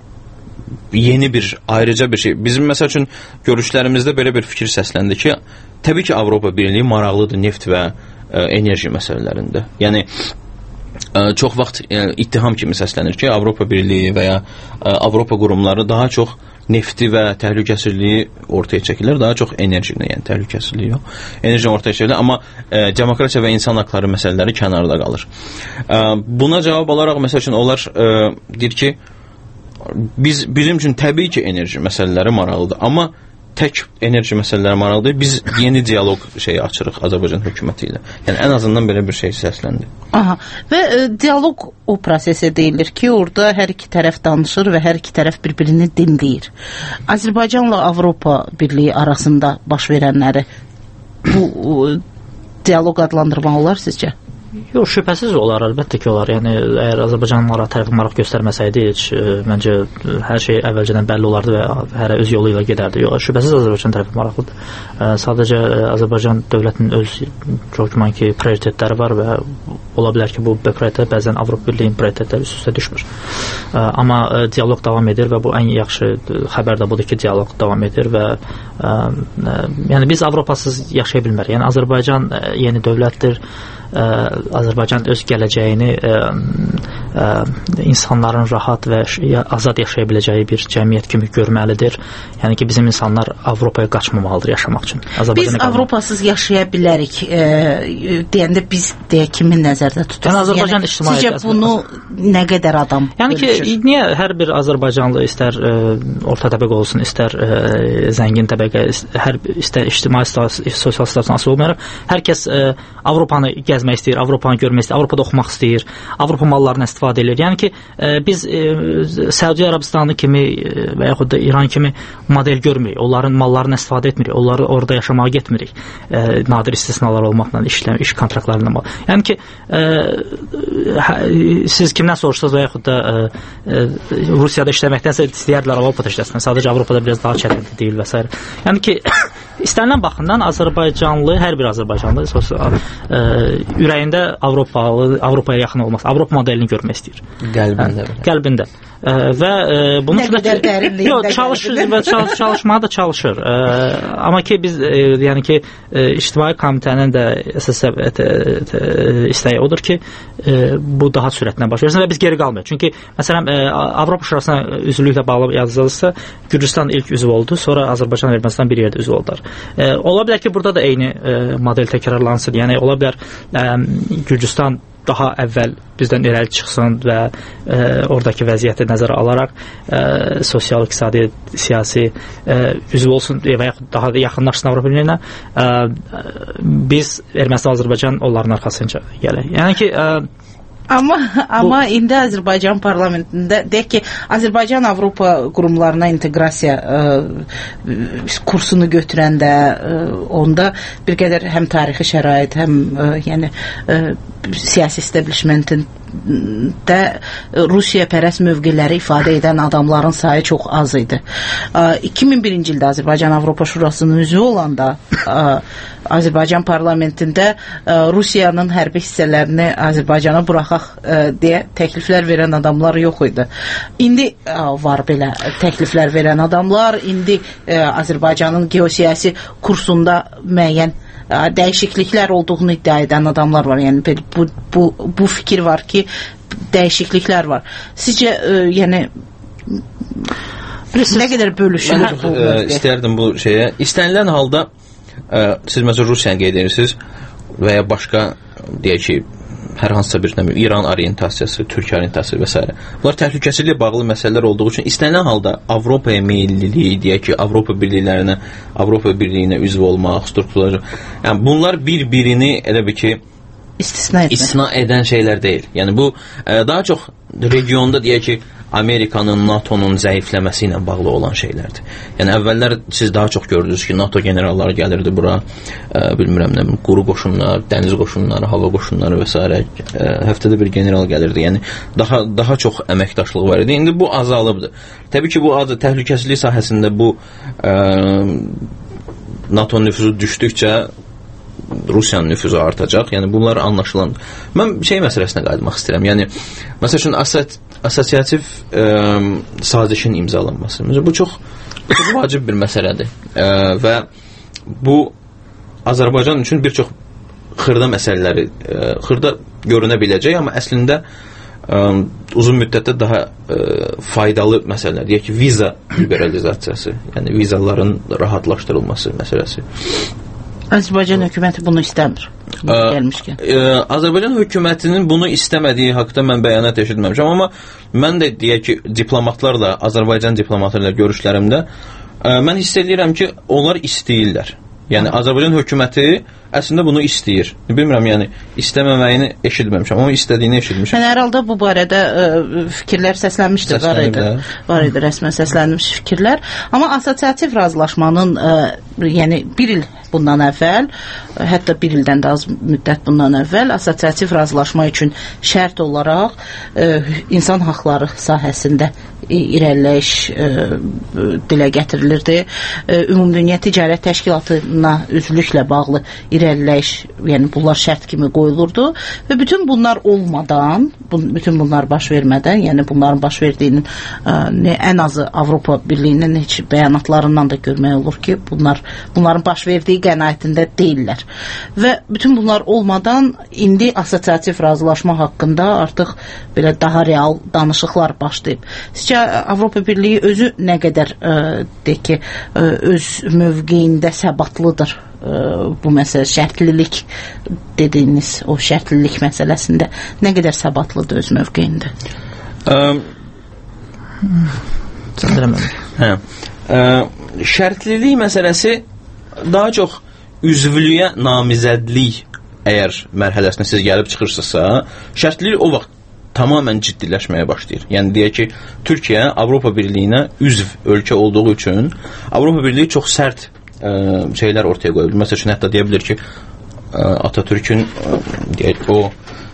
yeni bir, ayrıca bir şey. Bizim məsəl üçün görüşlərimizdə belə bir fikir səsləndi ki, təbii ki, Avropa Birliyi maraqlıdır neft və ə, enerji məsələlərində. Yəni ə, çox vaxt ə, ittiham kimi səslənir ki, Avropa Birliyi və ya ə, Avropa qurumları daha çox nefti və təhlükəsizliyi ortaya çəkilir. Daha çox enerjini, yəni təhlükəsizliyi yox. Enerjini ortaya çəkilir, amma e, demokratiya və insan haqları məsələləri kənarda qalır. E, buna cavab olaraq məsəl üçün onlar e, deyir ki, biz bizim üçün təbii ki, enerji məsələləri maraqlıdır, amma tək enerji məsələləri maraqlıdır. Biz yeni dialoq şeyi açırıq Azərbaycan hökuməti ilə. Yəni ən azından belə bir şey səsləndi. Aha. Və e, dialoq o prosesə deyilir ki, orada hər iki tərəf danışır və hər iki tərəf bir-birini dinləyir. Azərbaycanla Avropa Birliyi arasında baş verənləri bu o, dialoq adlandırmaq olar sizcə? Yox, şübhəsiz olar, əlbəttə ki, olar. Yəni, əgər Azərbaycan tərəfi maraq göstərməsəydi, heç, e, məncə, hər şey əvvəlcədən bəlli olardı və hərə öz yolu ilə gedərdi. Yox, şübhəsiz Azərbaycan tərəfi maraqlıdır. E, sadəcə e, Azərbaycan dövlətinin öz çox güman ki, prioritetləri var və ola bilər ki, bu prioritet bəzən Avropa Birliyinin prioritetləri üst-üstə düşmür. E, amma e, dialoq davam edir və bu ən yaxşı xəbər də budur ki, dialoq davam edir və e, e, yəni biz Avropasız yaşaya bilmərik. Yəni, Azərbaycan e, yeni dövlətdir. Ə, Azərbaycan öz gələcəyini ə, ə, insanların rahat və azad yaşaya biləcəyi bir cəmiyyət kimi görməlidir. Yəni ki, bizim insanlar Avropaya qaçmamalıdır yaşamaq üçün. Biz Avropasız yaşaya bilərik e, deyəndə biz deyə kimi nəzərdə tuturuz? Yəni, Azərbaycan ictimaiyyəti. Sizcə bunu nə qədər adam yəni ki, bölüşür? Niyə hər bir Azərbaycanlı istər ə, orta təbəqə olsun, istər ə, zəngin təbəqə, hər istər ictimai sosial statüsünə asılı olmayaraq, hər kəs ə, Avropanı gəzmək istəyir, Avropanı görmək istəyir, Avropada oxumaq istəyir, Avropa mallarını istifadə edir. Yəni ki, e, biz e, Səudiyyə Ərəbistanı kimi e, və yaxud da İran kimi model görmürük. Onların mallarını istifadə etmirik. Onları orada yaşamağa getmirik. E, nadir istisnalar olmaqla, işləm, iş kontraktlarından. Yəni ki, e, hə, siz kimdən soruşsanız və yaxud da e, e, Rusiyada işləməkdənsə istəyərlər Avropada işləsin. Sadəcə Avropada biraz daha çətindir deyil və s. Yəni ki, istənilən baxımdan Azərbaycanlı, hər bir Azərbaycanlı sosial e, ürəyində Avropalı, Avropaya yaxın olması, Avropa modelini görmək istəyir. Qəlbində. Hə, qəlbində. Ə, və ə, bunu nə qədər dərinliyində yox, çalışır və çalış, çalışmağa da çalışır. Ə, amma ki biz ə, yəni ki ə, ictimai komitənin də əsas istəyi odur ki, ə, bu daha sürətlə baş versin və biz geri qalmayıq. Çünki məsələn ə, Avropa Şurasına üzvlüklə bağlı yazılırsa, Gürcüstan ilk üzv oldu, sonra Azərbaycan və Ermənistan bir yerdə üzv oldular. Ə, ola bilər ki, burada da eyni ə, model təkrarlansın. Yəni ola bilər ə, Gürcüstan daha əvvəl bizdən irəli çıxsın və e, oradakı vəziyyəti nəzərə alaraq e, sosial, iqtisadi, siyasi e, üzv olsun və yaxud daha da yaxınlaşsın Avropa Birliyinə. E, biz Ermənistan, Azərbaycan onların arxasınca gələk. Yəni ki, e, Amma amma bu, indi Azərbaycan parlamentində deyək ki, Azərbaycan Avropa qurumlarına inteqrasiya ə, kursunu götürəndə ə, onda bir qədər həm tarixi şərait, həm ə, yəni ə, siyasi establishmentin də Rusiya pərəst mövqeləri ifadə edən adamların sayı çox az idi. iki min birinci ildə Azərbaycan Avropa Şurasının üzvü olanda Azərbaycan parlamentində Rusiyanın hərbi hissələrini Azərbaycana buraxaq deyə təkliflər verən adamlar yox idi. İndi var belə təkliflər verən adamlar, indi Azərbaycanın geosiyasi kursunda müəyyən dəyişikliklər olduğunu iddia edən adamlar var. Yəni bu bu bu fikir var ki, dəyişikliklər var. Sizcə ə, yəni nə qədər bölüşülür bu? Mən istərdim bu şeyə. İstənilən halda ə, siz məsələn Rusiyanı qeyd edirsiniz və ya başqa deyək ki, hər hansısa bir nə bilim İran orientasiyası, Türkiyə orientasiyası və s. Bunlar təhlükəsizliklə bağlı məsələlər olduğu üçün istənilən halda Avropaya meyillilik, deyək ki, Avropa birliklərinə, Avropa birliyinə üzv olmaq, strukturlar. Yəni bunlar bir-birini elə bir ki istisna, istisna edən şeylər deyil. Yəni bu ə, daha çox regionda deyək ki, Amerikanın, NATO'nun zəifləməsi ilə bağlı olan şeylərdir. Yəni əvvəllər siz daha çox gördünüz ki, NATO generalları gəlirdi bura, ə, bilmirəm nə, quru qoşunlar, dəniz qoşunları, hava qoşunları və s. Ə, həftədə bir general gəlirdi. Yəni daha daha çox əməkdaşlıq var idi. İndi bu azalıbdır. Təbii ki, bu azı təhlükəsizlik sahəsində bu ə, NATO nüfuzu düşdükcə Rusiyanın nüfuzu artacaq. Yəni bunlar anlaşılan. Mən şey məsələsinə qayıtmaq istəyirəm. Yəni məsəl üçün asat assosiativ ə, sazişin imzalanması. Bu çox, çox vacib bir məsələdir. Ə, və bu Azərbaycan üçün bir çox xırda məsələləri ə, xırda görünə biləcək, amma əslində ə, uzun müddətdə daha ə, faydalı məsələlər, deyək ki, viza liberalizasiyası, yəni vizaların rahatlaşdırılması məsələsi. Azərbaycan hökuməti bunu istəmir. Gəlmişkən. Azərbaycan hökumətinin bunu istəmədiyi haqqında mən bəyanat eşitməmişəm, amma mən də deyək ki, diplomatlarla, Azərbaycan diplomatlarla görüşlərimdə ə, mən hiss edirəm ki, onlar istəyirlər. Yəni Azərbaycan hökuməti əslində bunu istəyir. Bilmirəm, yəni istəməməyini eşitməmişəm, amma istədiyini eşitmişəm. Yəni hər halda bu barədə ə, fikirlər səslənmişdir, var idi. Var idi rəsmən səslənmiş fikirlər. Amma assosiativ razılaşmanın ə, yəni bir il bundan əvvəl, hətta bir ildən də az müddət bundan əvvəl assosiativ razılaşma üçün şərt olaraq ə, insan haqları sahəsində irəliləyiş ə, dilə gətirilirdi. Ə, Ümumdünya Ticarət Təşkilatına üzvlüklə bağlı irəliləyiş, yəni bunlar şərt kimi qoyulurdu və bütün bunlar olmadan, bu, bütün bunlar baş vermədən, yəni bunların baş verdiyinin ə, ən azı Avropa Birliyinin heç bəyanatlarından da görmək olur ki, bunlar bunların baş verdiyi qənaətində deyirlər. Və bütün bunlar olmadan indi assosiativ razılaşma haqqında artıq belə daha real danışıqlar başlayıb. Sizcə Avropa Birliyi özü nə qədər ə, de ki, ə, öz mövqeyində səbatlıdır ə, bu məsələ, şərtlilik dediyiniz o şərtlilik məsələsində nə qədər səbatlıdır öz mövqeyində? Hə. Ə, şərtlilik məsələsi daha çox üzvlüyə namizədlik əgər mərhələsində siz gəlib çıxırsınızsa, şərtlilik o vaxt tamamən ciddiləşməyə başlayır. Yəni deyək ki, Türkiyə Avropa Birliyinə üzv ölkə olduğu üçün Avropa Birliyi çox sərt ə, şeylər ortaya qoyur. Məsəl üçün hətta deyə bilir ki, ə, Atatürkün ə, deyək o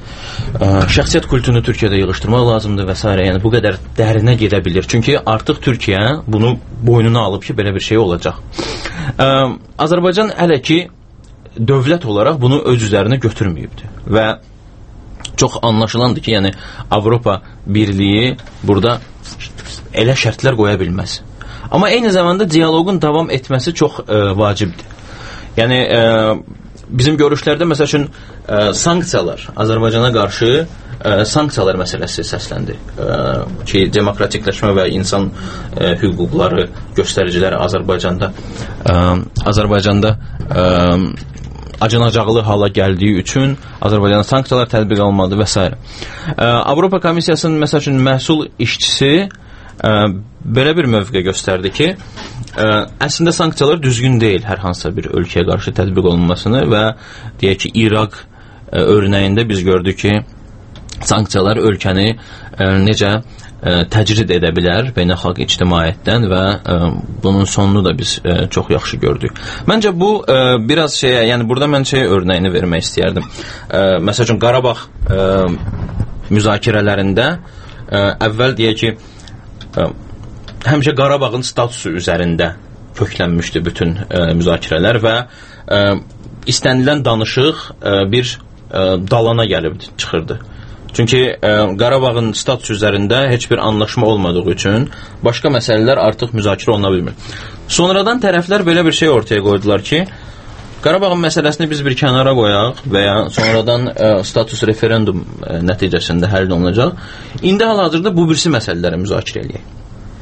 ə, şəxsiyyət kultunu Türkiyədə yığışdırmaq lazımdır və s. Yəni bu qədər dərinə gedə bilir. Çünki artıq Türkiyə bunu boynuna alıb ki, belə bir şey olacaq. Ə, Azərbaycan hələ ki dövlət olaraq bunu öz üzərinə götürməyibdir və çox anlaşılandır ki, yəni Avropa Birliyi burada elə şərtlər qoya bilməz. Amma eyni zamanda dialoqun davam etməsi çox ə, vacibdir. Yəni ə, bizim görüşlərdə məsəl üçün ə, sanksiyalar, Azərbaycana qarşı ə, sanksiyalar məsələsi səsləndi. Ə, ki, demokratikləşmə və insan ə, hüquqları göstəriciləri Azərbaycanda ə, Azərbaycanda ə, acınacaqlı hala gəldiyi üçün Azərbaycana sanksiyalar tətbiq olunmadı və s. Avropa Komissiyasının məsəl üçün məhsul işçisi ə, belə bir mövqe göstərdi ki, ə, əslində sanksiyalar düzgün deyil hər hansısa bir ölkəyə qarşı tətbiq olunmasını və deyək ki, İraq ə, örnəyində biz gördük ki, sanksiyalar ölkəni ə, necə ə, təcrid edə bilər beynəlxalq ictimaiyyətdən və ə, bunun sonunu da biz ə, çox yaxşı gördük. Məncə bu ə, biraz şeyə, yəni burada mən şey örnəyini vermək istəyərdim. Ə, məsəl üçün Qarabağ ə, müzakirələrində ə, əvvəl deyək ki, ə, həmişə Qarabağın statusu üzərində köklənmişdi bütün ə, müzakirələr və ə, istənilən danışıq ə, bir ə, dalana gəlib çıxırdı. Çünki ə, Qarabağın status üzərində heç bir anlaşma olmadığı üçün başqa məsələlər artıq müzakirə oluna bilmir. Sonradan tərəflər belə bir şey ortaya qoydular ki, Qarabağın məsələsini biz bir kənara qoyaq və ya sonradan ə, status referendum ə, nəticəsində həll olunacaq. İndi hal-hazırda bu birisi məsələləri müzakirə eləyək.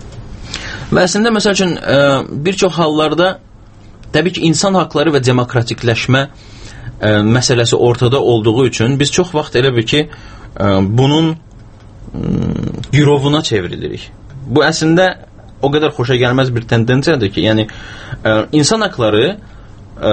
Və əslində, məsəl üçün, ə, bir çox hallarda təbii ki, insan haqları və demokratikləşmə ə, məsələsi ortada olduğu üçün biz çox vaxt elə bir ki, bunun girovuna çevrilirik. Bu əslində o qədər xoşa gəlməz bir tendensiyadır ki, yəni ə, insan haqları ə,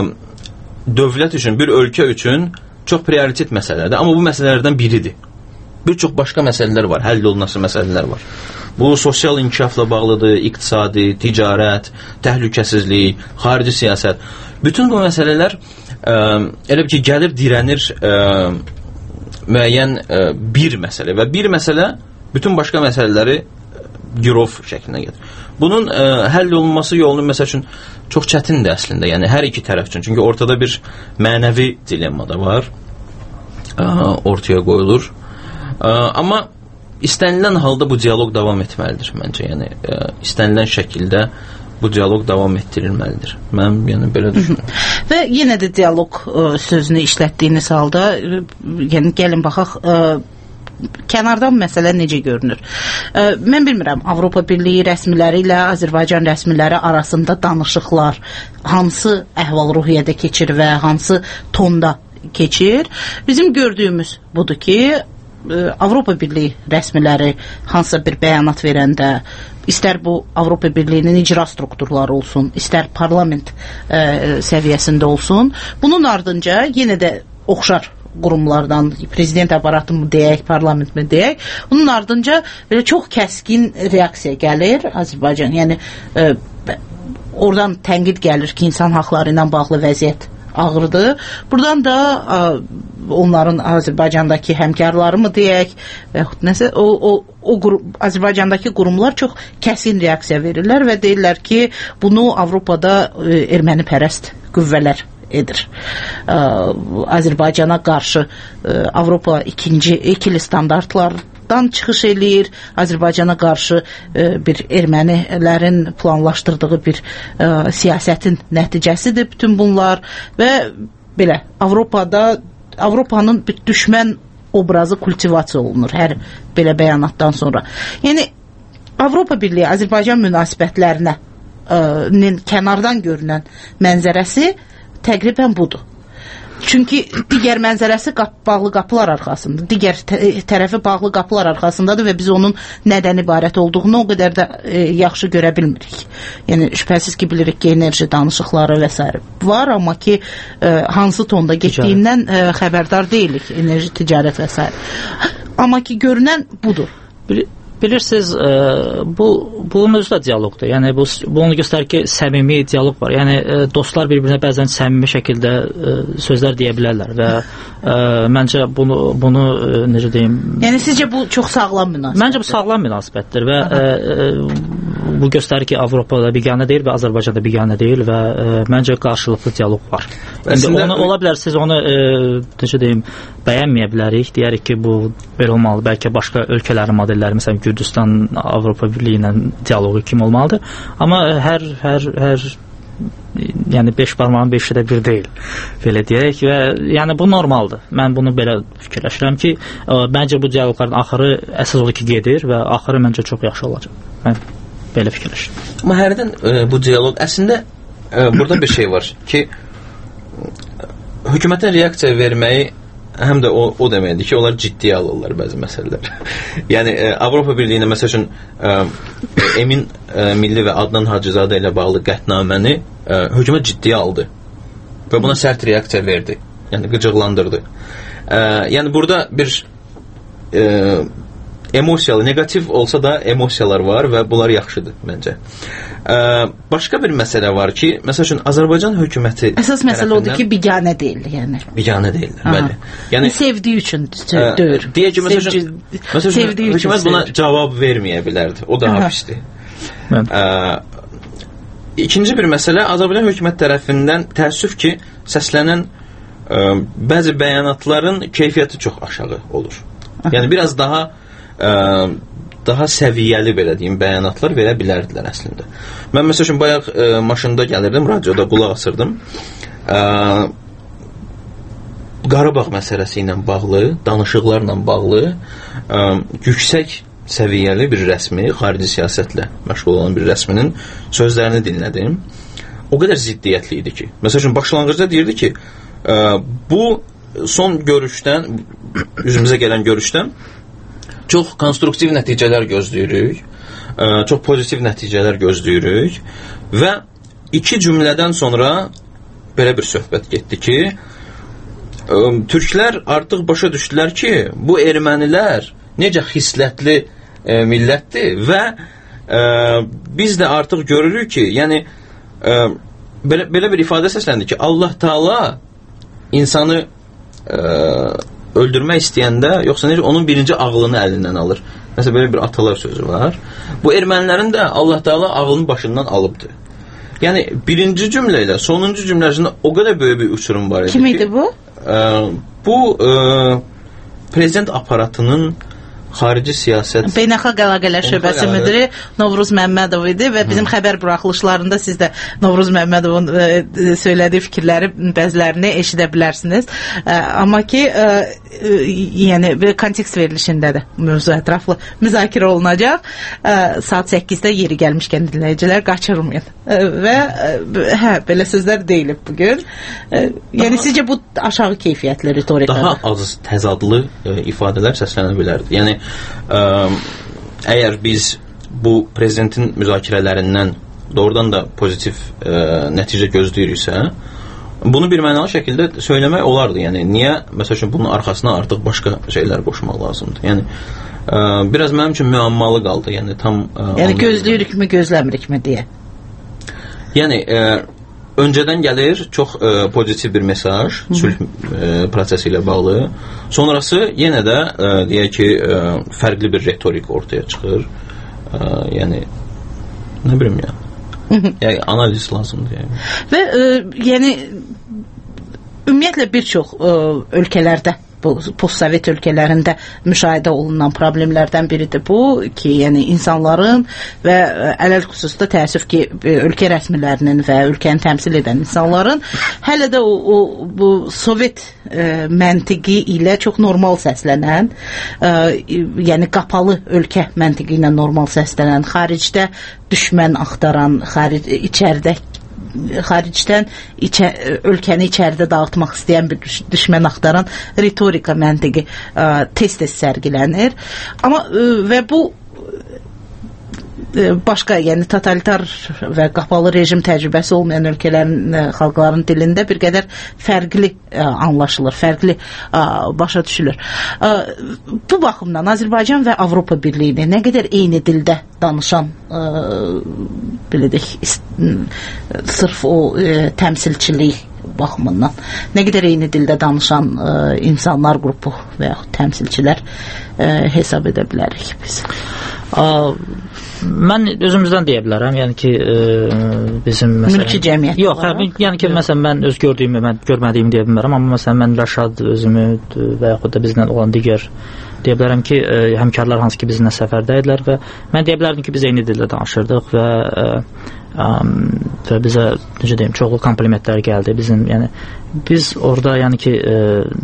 dövlət üçün, bir ölkə üçün çox prioritet məsələdir, amma bu məsələlərdən biridir. Bir çox başqa məsələlər var, həll olunması məsələlər var. Bu sosial inkişafla bağlıdır, iqtisadi, ticarət, təhlükəsizlik, xarici siyasət. Bütün bu məsələlər ə, elə ki, gəlir, dirənir ə, müəyyən ə, bir məsələ və bir məsələ bütün başqa məsələləri girov şəklində gətirir. Bunun ə, həll olunması yolunu məsəl üçün çox çətindir əslində, yəni hər iki tərəf üçün. Çünki ortada bir mənəvi dilemma da var, ə, ortaya qoyulur. Ə, amma istənilən halda bu dialoq davam etməlidir məncə, yəni ə, istənilən şəkildə bu dialoq davam etdirilməlidir. Mən yəni belə düşünürəm. Və yenə də dialoq ə, sözünü işlətdiyiniz halda, ə, yəni gəlin baxaq, ə, kənardan məsələ necə görünür? Ə, mən bilmirəm, Avropa Birliyi rəsmiləri ilə Azərbaycan rəsmiləri arasında danışıqlar hansı əhval-ruhiyyədə keçir və hansı tonda keçir? Bizim gördüyümüz budur ki, Avropa Birliyi rəsmiləri hansısa bir bəyanat verəndə, istər bu Avropa Birliyinin icra strukturları olsun, istər parlament ə, səviyyəsində olsun, bunun ardınca yenə də oxşar qurumlardan, prezident aparatı mı deyək, parlament mi deyək, bunun ardınca belə çox kəskin reaksiya gəlir Azərbaycan. Yəni ə, oradan tənqid gəlir ki, insan haqları ilə bağlı vəziyyət ağırdır. Buradan da ə, onların Azərbaycandakı həmkarları mı deyək, və nəsə, o, o, o qurum, Azərbaycandakı qurumlar çox kəsin reaksiya verirlər və deyirlər ki, bunu Avropada ə, erməni pərəst qüvvələr edir. Ə, Azərbaycana qarşı ə, Avropa ikinci ikili standartlardan çıxış eləyir. Azərbaycana qarşı ə, bir ermənilərin planlaşdırdığı bir ə, siyasətin nəticəsidir bütün bunlar və belə Avropada Avropanın bir düşmən obrazı kultivasiya olunur hər belə bəyanatdan sonra. Yəni Avropa Birliyi Azərbaycan münasibətlərinə ə, nin kənardan görünən mənzərəsi təqribən budur. Çünki digər mənzərəsi qap bağlı qapılar arxasında, digər tərəfi bağlı qapılar arxasındadır və biz onun nədən ibarət olduğunu o qədər də e, yaxşı görə bilmirik. Yəni şübhəsiz ki, bilirik ki, enerji danışıqları və s. var, amma ki, e, hansı tonda getdiyindən e, xəbərdar deyilik, enerji, ticarət və s. Amma ki, görünən budur. Bil Bilirsiniz, e, bu bunun özü də dialoqdur. Yəni bu bunu göstərir ki, səmimi dialoq var. Yəni e, dostlar bir-birinə bəzən səmimi şəkildə e, sözlər deyə bilərlər və e, məncə bunu bunu e, necə deyim? Yəni sizcə bu çox sağlam münasibətdir? Məncə bu sağlam münasibətdir və e, e, bu göstərir ki, Avropada biganə deyil və Azərbaycanda biganə deyil və e, məncə qarşılıqlı dialoq var. İndi onu ola bilər siz onu e, necə deyim, bəyənməyə bilərik. Deyərik ki, bu belə olmalı. Bəlkə başqa ölkələrin modelləri, məsələn Gürcüstan Avropa Birliyi ilə dialoqu kim olmalıdır? Amma hər hər hər yəni beş barmağın beşi də bir deyil. Belə deyək və yəni bu normaldır. Mən bunu belə fikirləşirəm ki, ə, məncə bu dialoqların axırı əsas odur ki, gedir və axırı məncə çox yaxşı olacaq. Mən belə fikirləşirəm. Amma hərdən ə, bu dialoq əslində ə, burada bir şey var ki, hökumətin reaksiya verməyi həm də o, o deməkdir ki, onlar ciddiyə alırlar bəzi məsələlər. Yəni e, Avropa Birliyinə məsəl üçün e, Emin e, Milli və Adnan Hacızadə ilə bağlı qətnaməni e, hökumət ciddiyə aldı və buna sərt reaksiya verdi. Yəni qıcıqlandırdı. E, yəni burada bir e, emosiyalı, negativ olsa da emosiyalar var və bunlar yaxşıdır məncə. Ə, başqa bir məsələ var ki, məsəl üçün Azərbaycan hökuməti əsas məsələ odur ki, biganə deyil, yəni. Biganə deyil, bəli. Yəni sevdiyi üçün döyür. Deyək ki, məsəl üçün, məsəl üçün hökumət buna cavab verməyə bilərdi. O daha pisdir. Ə, ikinci bir məsələ, Azərbaycan hökumət tərəfindən təəssüf ki, səslənən ə, bəzi bəyanatların keyfiyyəti çox aşağı olur. Yəni biraz daha ə, daha səviyyəli belə deyim bəyanatlar verə bilərdilər əslində. Mən məsəl üçün bayaq e, maşında gəlirdim, radioda qulaq asırdım. E, Qarabağ məsələsi ilə bağlı, danışıqlarla bağlı e, yüksək səviyyəli bir rəsmi, xarici siyasətlə məşğul olan bir rəsminin sözlərini dinlədim. O qədər ziddiyyətli idi ki. Məsəl üçün başlanğıcda deyirdi ki, e, bu son görüşdən, üzümüzə gələn görüşdən çox konstruktiv nəticələr gözləyirik, ə, çox pozitiv nəticələr gözləyirik və iki cümlədən sonra belə bir söhbət getdi ki, ə, türklər artıq başa düşdülər ki, bu ermənilər necə xislətli ə, millətdir və ə, biz də artıq görürük ki, yəni ə, belə, belə bir ifadə səsləndi ki, Allah Taala insanı ə, öldürmək istəyəndə, yoxsa necə onun birinci ağlını əlindən alır. Məsələn, belə bir atalar sözü var. Bu ermənilərin də Allah Taala ağlını başından alıbdır. Yəni, birinci cümlə ilə sonuncu cümlə arasında o qədər böyük bir uçurum var idi ki... Kim idi bu? Ə, bu ə, prezident aparatının xarici siyasət... Beynəlxalq Əlaqələr Şöbəsi müdiri Novruz Məmmədov idi və bizim Hı. xəbər buraxılışlarında siz də Novruz Məmmədovun e, söylədiyi fikirləri, bəzilərini eşidə bilərsiniz. E, amma ki, e, e, yəni və kontekst verilişində də mövzu ətraflı müzakirə olunacaq. E, saat səkkizdə yeri gəlmişkən dinləyicilər qaçırmayın. E, və e, hə, belə sözlər deyilib bugün. E, yəni sizcə bu aşağı keyfiyyətli ritorikadır? Daha az təzadlı e, ifadələr səslənə bilərdi. Yəni e, əgər biz bu prezidentin müzakirələrindən doğrudan da pozitiv e, nəticə gözləyiriksə, bunu bir mənalı şəkildə söyləmək olardı. Yəni niyə məsəl üçün bunun arxasına artıq başqa şeylər qoşmaq lazımdır? Yəni e, biraz mənim üçün müəmmalı qaldı. Yəni tam e, yəni gözləyirikmi, gözləmirikmi deyə. Yəni e, öncədən gəlir çox e, pozitiv bir mesaj sülh e, prosesi ilə bağlı. Sonrası yenə də e, deyək ki, e, fərqli bir retorik ortaya çıxır. E, yəni nə bilim ya. Yəni analiz lazımdır yəni. Və e, yəni ümumiyyətlə bir çox e, ölkələrdə, bu postsovet ölkələrində müşahidə olunan problemlərdən biridir bu ki, yəni insanların və ələl xüsusda təəssüf ki, ölkə rəsmilərinin və ölkəni təmsil edən insanların hələ də o, o bu sovet e, məntiqi ilə çox normal səslənən, e, yəni qapalı ölkə məntiqi ilə normal səslənən, xaricdə düşmən axtaran, xaric içəridə xaricdən içə, ölkəni içəridə dağıtmaq istəyən bir düşmən axtaran ritorika məntiqi tez-tez sərgilənir. Amma və bu başqa, yəni totalitar və qapalı rejim təcrübəsi olmayan ölkələrin, xalqların dilində bir qədər fərqli anlaşılır, fərqli başa düşülür. Bu baxımdan Azərbaycan və Avropa Birliyini nə qədər eyni dildə danışan, belə deyək, sırf o təmsilçilik baxımından nə qədər eyni dildə danışan insanlar qrupu və yaxud təmsilçilər hesab edə bilərik biz. Mən özümüzdən deyə bilərəm, yəni ki e, bizim məsələn mülki cəmiyyət. Yox, hə, yəni ki məsələn mən öz gördüyümü, mən görmədiyimi deyə bilmərəm, amma məsələn mən Rəşad özümü və yaxud da bizlə olan digər deyə bilərəm ki, e, həmkarlar hansı ki bizlə səfərdə idilər və mən deyə bilərdim ki biz eyni dildə danışırdıq və e, um, və bizə necə deyim, çoxlu komplimentlər gəldi bizim, yəni biz orada yəni ki e,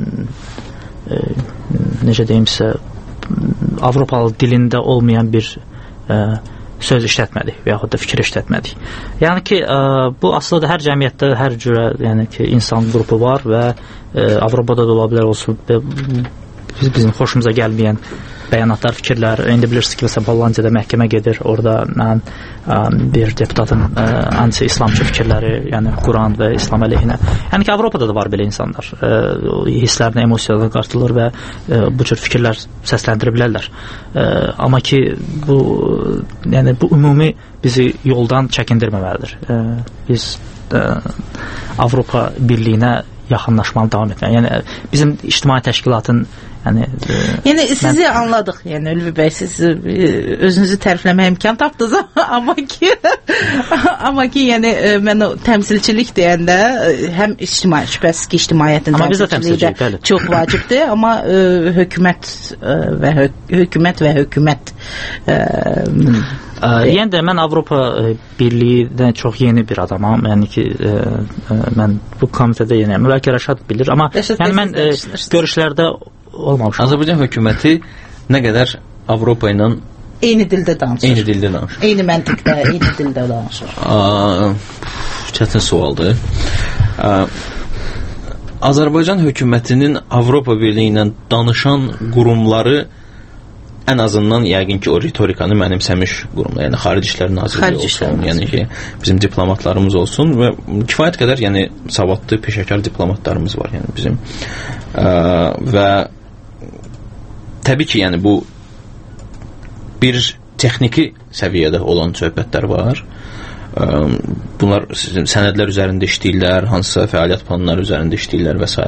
e, necə deyim sizə Avropalı dilində olmayan bir ə, söz işlətmədik və yaxud da fikir işlətmədik. Yəni ki, ə, bu aslında hər cəmiyyətdə hər cürə yəni ki, insan qrupu var və ə, Avropada da ola bilər olsun biz, bizim xoşumuza gəlməyən bəyanatlar, fikirlər. İndi bilirsiniz ki, məsələn, Hollandiyada məhkəmə gedir, orada mən ə, bir deputatın ə, anti-İslamçı fikirləri, yəni Quran və İslam əleyhinə. Yəni ki, Avropada da var belə insanlar. Ə, hisslərinə, emosiyalarına qarşıdırlar və ə, bu cür fikirlər səsləndirə bilərlər. Ə, amma ki, bu yəni bu ümumi bizi yoldan çəkindirməməlidir. Ə, biz ə, Avropa Birliyinə yaxınlaşmalı davam etməli. Yəni bizim ictimai təşkilatın Yəni, e, yəni sizi mən... anladıq. Yəni Ülvi bəy, siz e, özünüzü tərifləməyə imkan tapdınız, amma ki amma ki yəni e, mən o təmsilçilik deyəndə e, həm ictimai, şübhəsiz ki, ictimaiyyətin təmsilçiliyi də çox vacibdir, amma e, hökumət e, və hö hökumət və hökumət e, Ə, yəni də mən Avropa Birliyindən çox yeni bir adamam. Yəni ki, ə, ə, mən bu komitədə yeniyəm. Bəlkə Rəşad bilir, amma Rəşad yəni mən ə, görüşlərdə olmamışam. Azərbaycan hökuməti nə qədər Avropa ilə eyni dildə danışır. Eyni dildə danışır. Eyni məntiqdə, eyni dildə danışır. Aa, çətin sualdır. Aa, Azərbaycan hökumətinin Avropa Birliyi ilə danışan qurumları ən azından yəqin ki o ritorikanı mənimsəmiş qurumlar, yəni Xarici İşlər Nazirliyi olsun, yəni ki bizim diplomatlarımız olsun və kifayət qədər yəni savadlı, peşəkar diplomatlarımız var, yəni bizim ə, və təbii ki yəni bu bir texniki səviyyədə olan söhbətlər var. Ə, bunlar sənədlər üzərində işləyirlər, hansısa fəaliyyət planları üzərində işləyirlər və s.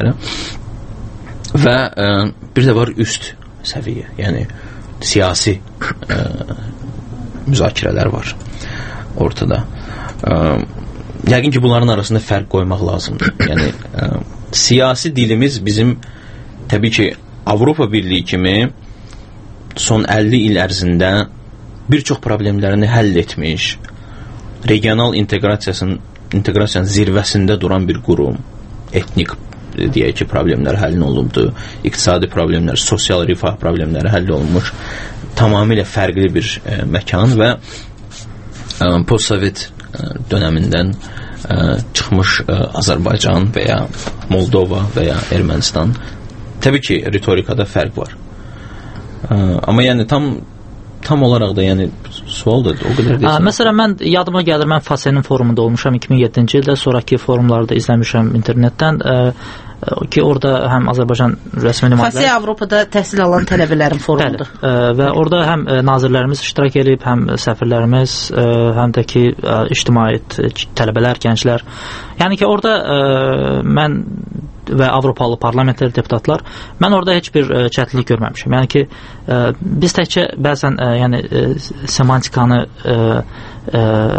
Və ə, bir də var üst səviyyə, yəni siyasi ə, müzakirələr var ortada. Ə, yəqin ki bunların arasında fərq qoymaq lazımdır. Yəni ə, siyasi dilimiz bizim təbii ki Avropa Birliyi kimi son əlli il ərzində bir çox problemlərini həll etmiş, regional inteqrasiyasının inteqrasiyanın zirvəsində duran bir qurum, etnik deyək ki, problemlər həll olunubdu, iqtisadi problemlər, sosial rifah problemləri həll olunmuş, tamamilə fərqli bir e, məkan və e, postsovet e, dönəmindən e, çıxmış e, Azərbaycan və ya Moldova və ya Ermənistan, təbii ki, ritorikada fərq var. E, amma yəni tam tam olaraq da yəni sual da o qədər deyil. Məsələn, mən yadıma gəlir, mən F A S E-nin forumunda olmuşam iki min yeddinci ildə, sonraki forumlarda izləmişəm internetdən ə, ki, orada həm Azərbaycan rəsmi nümayəndələri... F A S E Avropada təhsil alan tələbələrin forumudur. Bəli, ə, və orada həm ə, nazirlərimiz iştirak edib, həm səfirlərimiz, ə, həm də ki, ə, ictimaiyyət, tələbələr, gənclər. Yəni ki, orada ə, mən və Avropalı parlamentlər, deputatlar, mən orada heç bir ə, çətinlik görməmişəm. Yəni ki, ə, biz təkcə bəzən ə, yəni, ə, semantikanı ə, ə,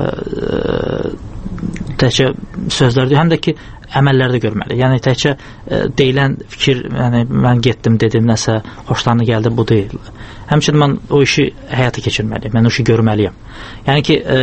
təkcə sözlərdir, həm də ki, əməllərdə görməli. Yəni təkcə ə, deyilən fikir, yəni mən getdim, dedim, nəsə xoşlarına gəldi, bu deyil. Həmçinin mən o işi həyata keçirməliyim, mən o işi görməliyəm. Yəni ki, ə,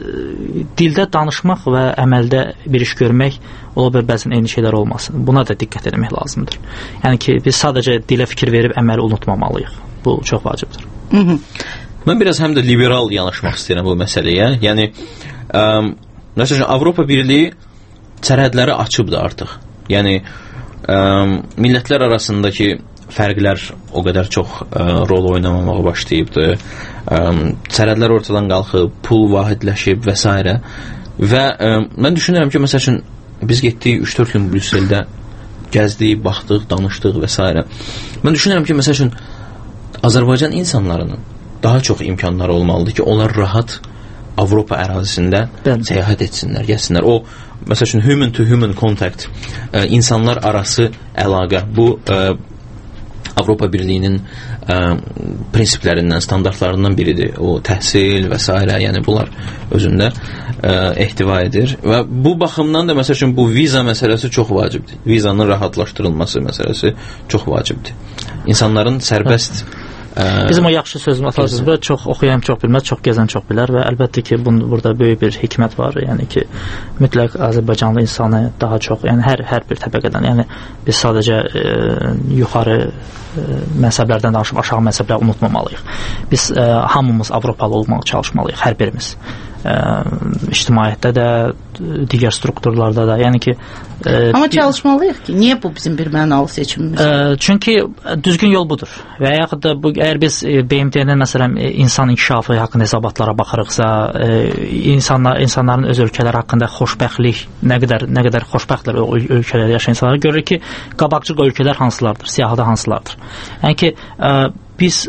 dildə danışmaq və əməldə bir iş görmək ola bilər bəzən eyni şeylər olmasın. Buna da diqqət etmək lazımdır. Yəni ki, biz sadəcə dilə fikir verib əməli unutmamalıyıq. Bu çox vacibdir. Hı -hı. Mən biraz həm də liberal yanaşmaq istəyirəm bu məsələyə. Yəni, ə, məsələn, Avropa Birliyi sərhədləri açıbdır artıq. Yəni, ə, millətlər arasındakı fərqlər o qədər çox ə, rol oynamamağa başlayıbdır. Ə, sərhədlər ortadan qalxıb, pul vahidləşib və s. Və ə, mən düşünürəm ki, məsəl üçün, biz getdik üç dörd gün Brüsseldə gəzdik, baxdıq, danışdıq və s. Mən düşünürəm ki, məsəl üçün, Azərbaycan insanlarının daha çox imkanları olmalıdır ki, onlar rahat Avropa ərazisində Bəli. səyahət etsinlər, gəlsinlər. O, məsəl üçün, human to human contact, ə, insanlar arası əlaqə, bu ə, Avropa Birliyinin ə, prinsiplərindən, standartlarından biridir. O, təhsil və s. Yəni, bunlar özündə ə, ehtiva edir. Və bu baxımdan da, məsəl üçün, bu viza məsələsi çox vacibdir. Vizanın rahatlaşdırılması məsələsi çox vacibdir. İnsanların sərbəst Ə, Bizim o yaxşı sözümü atasınız, çox oxuyan çox bilməz, çox gəzən çox bilər və əlbəttə ki, bunun, burada böyük bir hikmət var. Yəni ki, mütləq Azərbaycanlı insanı daha çox, yəni hər hər bir təbəqədən, yəni biz sadəcə e, yuxarı e, mənsəblərdən danışıb aşağı mənsəbləri unutmamalıyıq. Biz e, hamımız Avropalı olmağa çalışmalıyıq, hər birimiz. Ə, ictimaiyyətdə də, digər strukturlarda da, yəni ki ə, amma çalışmalıyıq ki, niyə bu bizim bir mənalı seçimimiz? Ə, çünki düzgün yol budur. Və yaxud da bu, əgər biz B M T-nin məsələn insan inkişafı haqqında hesabatlara baxırıqsa, ə, insanlar, insanların öz ölkələri haqqında xoşbəxtlik, nə qədər nə qədər xoşbəxtlər o ölkələrdə yaşayan insanlara görürük ki, qabaqcıl ölkələr hansılardır, siyahıda hansılardır. Yəni ki, ə, biz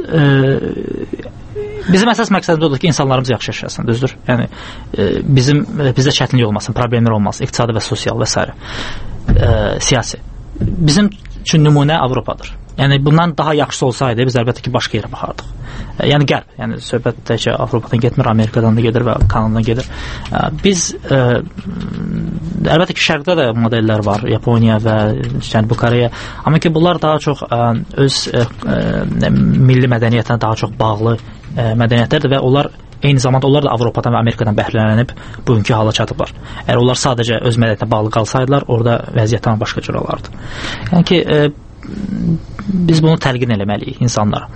ə, bizim əsas məqsədimiz odur ki, insanlarımız yaxşı yaşasın, düzdür? Yəni e, bizim e, bizdə çətinlik olmasın, problemlər olmasın, iqtisadi və sosial və s. E, siyasi. Bizim üçün nümunə Avropadır. Yəni bundan daha yaxşısı olsaydı biz əlbəttə ki, başqa yerə baxardıq. E, yəni qərb, yəni söhbət təkcə Avropadan getmir, Amerikadan da gedir və Kanadadan gedir. E, biz e, əlbəttə ki, şərqdə də modellər var, Yaponiya və Cənubi Koreya. Amma ki, bunlar daha çox e, öz e, e, milli mədəniyyətinə daha çox bağlı e, mədəniyyətlərdir və onlar eyni zamanda onlar da Avropadan və Amerikadan bəhrələnib bugünkü hala çatıblar. Əgər onlar sadəcə öz mədəniyyətinə bağlı qalsaydılar, orada vəziyyət tam başqa cür olardı. Yəni ki, e, biz bunu təlqin eləməliyik insanlara.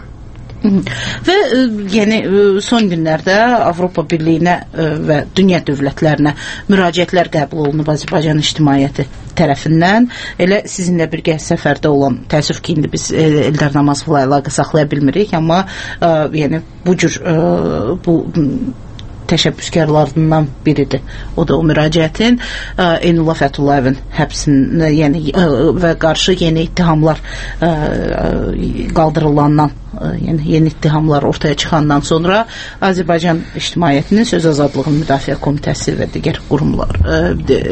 Və ə, yəni ə, son günlərdə Avropa Birliyinə ə, və dünya dövlətlərinə müraciətlər qəbul olunub Azərbaycan ictimaiyyəti tərəfindən. Elə sizinlə birgə səfərdə olan, təəssüf ki, indi biz Eldar Namazovla əlaqə saxlaya bilmirik, amma ə, yəni bu cür ə, bu təşəbbüskarlarından biridir. O da o müraciətin ə, Eynullah Fətullayevin həbsinin, yəni ə, və qarşı yeni ittihamlar ə, qaldırılandan, ə, yəni yeni ittihamlar ortaya çıxandan sonra Azərbaycan ictimaiyyətinin Söz Azadlığı Müdafiə Komitəsi və digər qurumlar ə, də,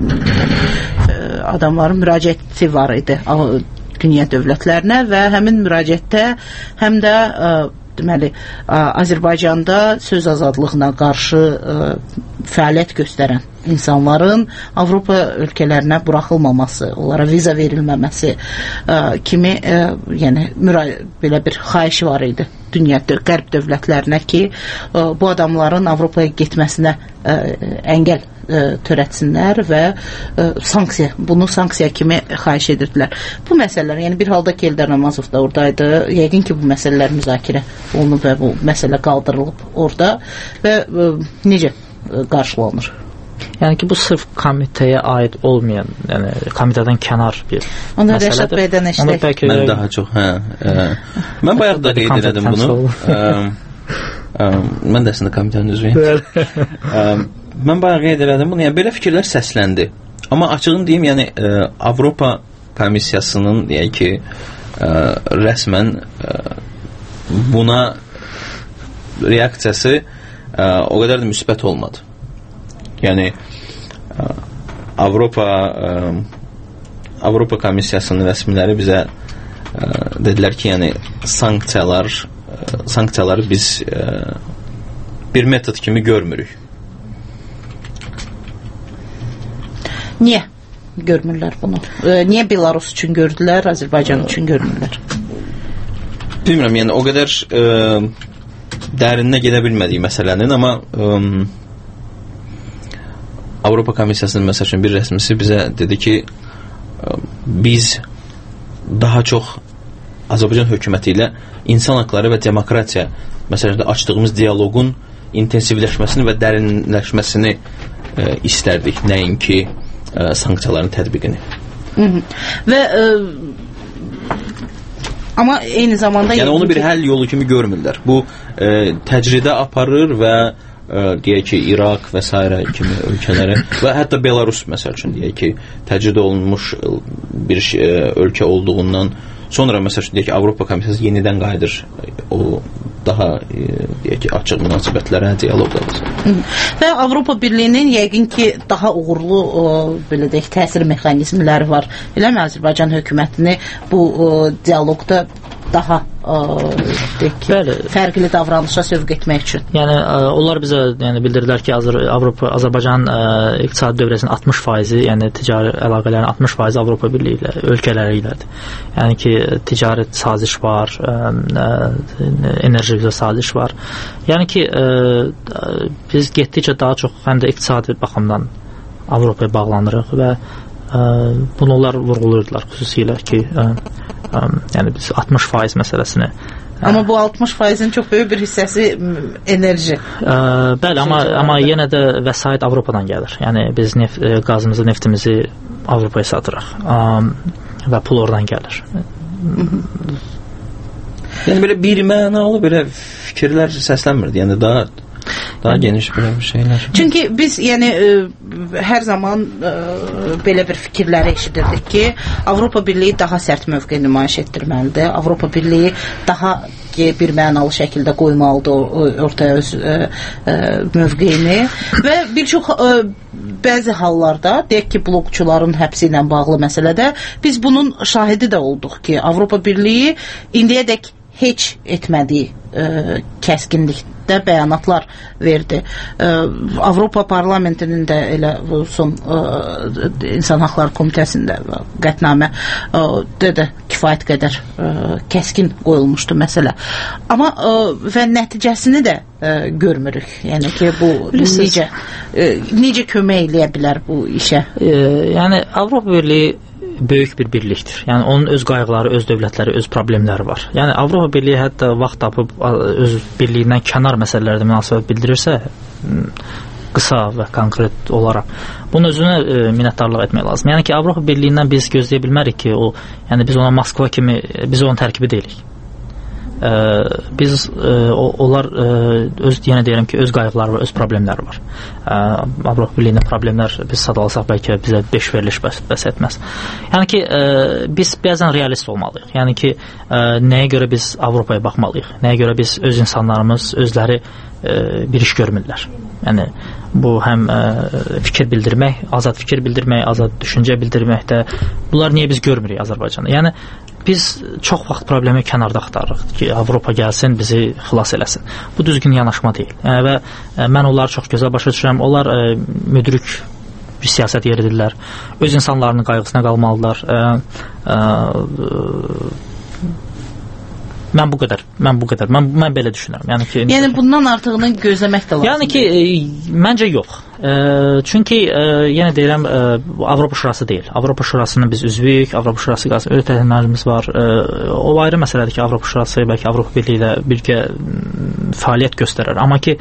ə, adamların müraciəti var idi ə, dünya dövlətlərinə və həmin müraciətdə həm də ə, deməli, Azərbaycanda söz azadlığına qarşı ə, fəaliyyət göstərən insanların Avropa ölkələrinə buraxılmaması, onlara viza verilməməsi ə, kimi ə, yəni belə bir xahiş var idi dünya qərb dövlətlərinə ki, ə, bu adamların Avropaya getməsinə ə, əngəl ə, törətsinlər və ə, sanksiya, bunu sanksiya kimi xahiş edirdilər. Bu məsələlər, yəni bir halda ki, Eldar Namazov da oradaydı, yəqin ki, bu məsələlər müzakirə olunub və bu məsələ qaldırılıb orada və ə, necə ə, qarşılanır? Yəni ki, bu sırf komitəyə aid olmayan, yəni komitədən kənar bir Onda Rəşad bəydən eşitək. Mən daha çox, hə. Ə, mən bayaq da qeyd elədim bunu. Ə, ə, mən də əslində komitənin üzvüyəm. Mən bayaq qeyd elədim bunu. Yəni belə fikirlər səsləndi. Amma açığını deyim, yəni ə, Avropa Komissiyasının deyək ki, ə, rəsmən ə, buna reaksiyası ə, o qədər də müsbət olmadı. Yəni ə, Avropa ə, Avropa Komissiyasının rəsmiləri bizə ə, dedilər ki, yəni sanksiyalar ə, sanksiyaları biz ə, bir metod kimi görmürük. Niyə görmürlər bunu? E, niyə Belarus üçün gördülər, Azərbaycan üçün görmürlər? Bilmirəm, yəni o qədər ə, dərinə gedə bilmədik məsələnin, amma ə, Avropa Komissiyasının məsəl üçün bir rəsmisi bizə dedi ki, biz daha çox Azərbaycan hökuməti ilə insan haqları və demokratiya məsələdə açdığımız dialoqun intensivləşməsini və dərinləşməsini ə, istərdik, nəinki ə, sanksiyaların tətbiqini. Hı -hı. Və ə, amma eyni zamanda yəni onu bir həll yolu kimi görmürlər. Bu ə, təcridə aparır və ə, deyək ki, İraq və s. kimi ölkələrə və hətta Belarus məsəl üçün deyək ki, təcrid olunmuş bir ə, ölkə olduğundan sonra məsəl üçün deyək ki, Avropa Komissiyası yenidən qayıdır o daha ə, deyək ki, açıq münasibətlərə, dialoqlara. Və Avropa Birliyinin yəqin ki, daha uğurlu o, belə deyək, təsir mexanizmləri var. Eləmi Azərbaycan hökumətini bu o, dialoqda daha ə, deyək ki, Bəli. fərqli davranışa sövq etmək üçün. Yəni ə, onlar bizə yəni bildirdilər ki, Azər Avropa Azərbaycan ə, iqtisadi dövrəsinin altmış faizi, yəni ticari əlaqələrin altmış faizi Avropa Birliyi ilə, ölkələri ilədir. Yəni ki, ticarət saziş var, ə, ə, enerji üzrə saziş var. Yəni ki, ə, biz getdikcə daha çox həm də iqtisadi baxımdan Avropaya bağlanırıq və ə, bunu onlar vurğulayırdılar xüsusilə ki, ə, ə, yəni biz altmış faiz məsələsini. Amma bu altmış faizin çox böyük bir hissəsi enerji. Ə, bəli, amma amma yenə də vəsait Avropadan gəlir. Yəni biz neft, qazımızı, neftimizi Avropaya satırıq. Ə, və pul oradan gəlir. Yəni belə bir mənalı belə fikirlər səslənmirdi. Yəni daha daha geniş belə bir şeylər. Çünki biz yəni ə, hər zaman ə, belə bir fikirləri eşidirdik ki, Avropa Birliyi daha sərt mövqe nümayiş etdirməlidir. Avropa Birliyi daha ki, bir mənalı şəkildə qoymalıdır ortaya öz ə, ə, mövqeyini və bir çox ə, bəzi hallarda, deyək ki, blokçuların həbsi ilə bağlı məsələdə biz bunun şahidi də olduq ki, Avropa Birliyi indiyədək heç etmədiyi ə, kəskinlikdə bəyanatlar verdi. Ə, Avropa Parlamentinin də elə son ə, İnsan Haqları Komitəsində qətnamə ə, də kifayət qədər ə, kəskin qoyulmuşdu məsələ. Amma ə, və nəticəsini də ə, görmürük. Yəni ki, bu necə ə, necə kömək eləyə bilər bu işə? E, yəni Avropa Birliyi böyük bir birlikdir. Yəni onun öz qayğıları, öz dövlətləri, öz problemləri var. Yəni Avropa Birliyi hətta vaxt tapıb öz birliyindən kənar məsələlərdə münasibət bildirirsə, qısa və konkret olaraq bunun özünə e, minnətdarlıq etmək lazım. Yəni ki, Avropa Birliyindən biz gözləyə bilmərik ki, o, yəni biz ona Moskva kimi, biz onun tərkibi deyilik. E, biz e, o, onlar e, öz yenə deyirəm ki, öz qayğıları və öz problemləri var. E, Avropa Birliyinin problemlər biz sadalasaq bəlkə bizə beş veriliş bəs, bəs etməz. Yəni ki, e, biz bəzən realist olmalıyıq. Yəni ki, e, nəyə görə biz Avropaya baxmalıyıq? Nəyə görə biz öz insanlarımız özləri e, bir iş görmürlər? Yəni bu həm ə, fikir bildirmək, azad fikir bildirmək, azad düşüncə bildirməkdə bunlar niyə biz görmürük Azərbaycanda? Yəni biz çox vaxt problemi kənarda axtarırıq ki, Avropa gəlsin, bizi xilas eləsin. Bu düzgün yanaşma deyil. Yəni, və ə, mən onları çox gözəl başa düşürəm. Onlar ə, müdrik bir siyasət yeridirlər. Öz insanlarının qayğısına qalmalıdırlar. Ə, ə, Mən bu qədər, mən bu qədər, mən, mən belə düşünürəm. Yəni ki, yəni bundan artığını gözləmək də lazımdır. Yəni ki, e, məncə yox. E, çünki e, yenə deyirəm, e, Avropa Şurası deyil. Avropa Şurasının biz üzvüyük, Avropa Şurası qarşısında öhdəliklərimiz var. E, o ayrı məsələdir ki, Avropa Şurası bəlkə Avropa Birliyi ilə birgə fəaliyyət göstərir. Amma ki,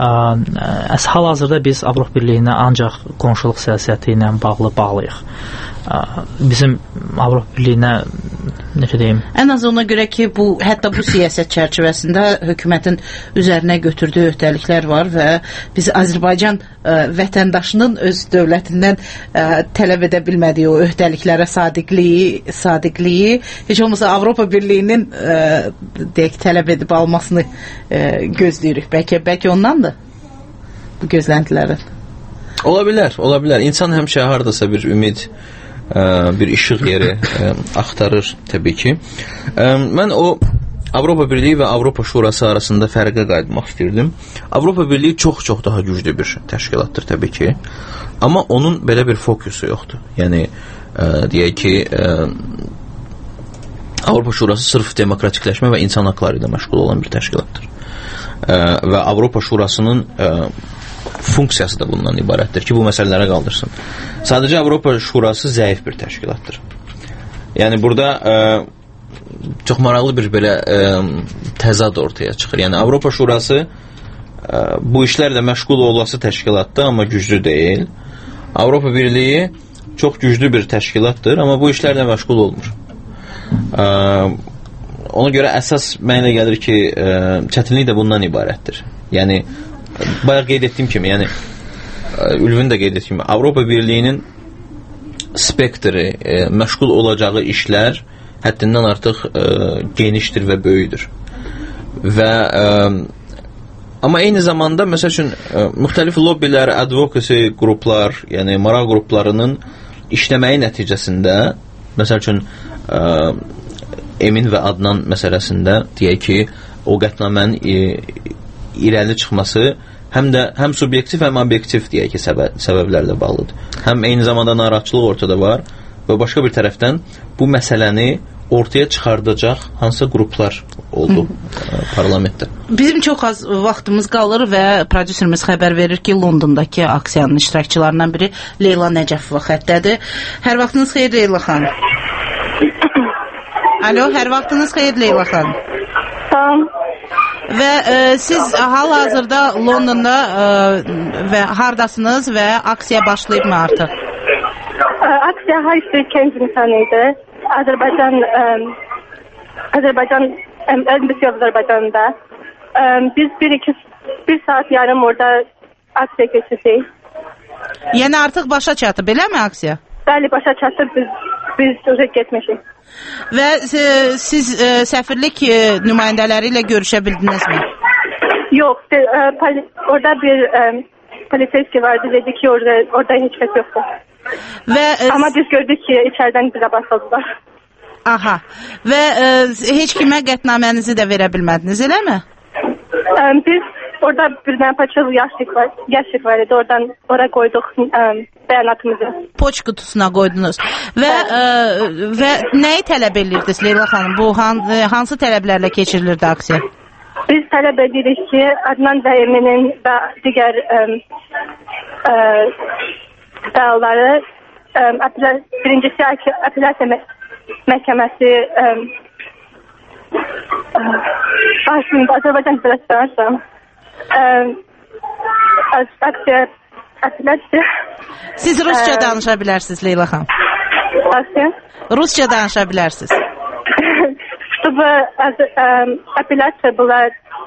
ə, hal-hazırda biz Avropa Birliyinə ancaq qonşuluq siyasəti ilə bağlı bağlıyıq. Ə, bizim Avropa Birliyinə necə deyim? Ən az ona görə ki, bu hətta bu siyasət çərçivəsində hökumətin üzərinə götürdüyü öhdəliklər var və biz Azərbaycan ə, vətəndaşının öz dövlətindən ə, tələb edə bilmədiyi o öhdəliklərə sadiqliyi, sadiqliyi heç olmasa Avropa Birliyinin ə, deyək tələb edib almasını ə, gözləyirik. Bəlkə bəlkə ondandır bu gözləntilərin. Ola bilər, ola bilər. İnsan həmişə hardasa bir ümid, ə, bir işıq yeri ə, axtarır təbii ki. Ə, mən o Avropa Birliyi və Avropa Şurası arasında fərqə qayıtmaq istirdim. Avropa Birliyi çox-çox daha güclü bir təşkilatdır təbii ki. Amma onun belə bir fokusu yoxdur. Yəni ə, deyək ki, ə, Avropa Şurası sırf demokratikləşmə və insan haqları ilə məşğul olan bir təşkilatdır. Ə, və Avropa Şurasının ə, funksiyası da bundan ibarətdir ki, bu məsələlərə qaldırsın. Sadəcə Avropa Şurası zəif bir təşkilatdır. Yəni burada ə, çox maraqlı bir belə ə, təzad ortaya çıxır. Yəni Avropa Şurası ə, bu işlərlə məşğul olası təşkilatdır, amma güclü deyil. Avropa Birliyi çox güclü bir təşkilatdır, amma bu işlərlə məşğul olmur. Ə, ona görə əsas mənə gəlir ki, ə, çətinlik də bundan ibarətdir. Yəni bayaq qeyd etdiyim kimi, yəni Ülvün də qeyd etdiyim kimi, Avropa Birliyinin spektri, e, məşğul olacağı işlər həddindən artıq e, genişdir və böyüdür. Və e, amma eyni zamanda məsəl üçün e, müxtəlif lobbilər, advocacy qruplar, yəni maraq qruplarının işləməyi nəticəsində məsəl üçün e, Emin və Adnan məsələsində deyək ki, o qətnamənin e, irəli çıxması həm də həm subyektiv, həm obyektiv deyək ki, səbəb, səbəblərlə bağlıdır. Həm eyni zamanda narahatçılıq ortada var və başqa bir tərəfdən bu məsələni ortaya çıxardacaq hansısa qruplar oldu Hı. parlamentdə. Bizim çox az vaxtımız qalır və prodüserimiz xəbər verir ki, Londondakı aksiyanın iştirakçılarından biri Leyla Nəcəfova xəttədir. Hər vaxtınız xeyir Leyla xanım. Alo, hər vaxtınız xeyir Leyla xanım. Tamam. Və e, siz hal-hazırda Londonda e, və hardasınız və aksiya başlayıb mı artıq? Aksiya High Kensington idi. Azərbaycan ə, Azərbaycan Əlbəttə Azərbaycanda. Ə, biz bir iki bir saat yarım orada aksiya keçirdik. Yəni artıq başa çatıb, eləmi aksiya? Bəli, başa çatıb. Biz biz özə getmişik. Və e, siz e, səfirlik e, nümayəndələri ilə görüşə bildinizmi? Yox, de, e, poli, orada bir e, poliseyski vardı, dedi ki orada, orada heç kəs yoxdur. Və, e, Amma biz gördük ki içərdən bizə basıldılar. Aha, və e, heç kimə qətnamənizi də verə bilmədiniz, eləmi? E, biz orada bir dənə paçalı yaşlık var, yaşlık var idi, oradan oraya koyduk e, bəyanatımızı. Poç qutusuna qoydunuz. Və e, və nəyi tələb edirdiniz Leyla xanım? Bu han, hansı tələblərlə keçirilirdi aksiya? Biz tələb edirik ki, Adnan və Eminin və digər e, e, dağları e, birincisi apellasya məhkəməsi e, e, Azərbaycan Federasiyası aksiya apellasya. Siz Rusça danışa bilərsiniz Leyla xanım. Aksiya? Rusça danışa bilərsiniz. Чтобы апелляция была,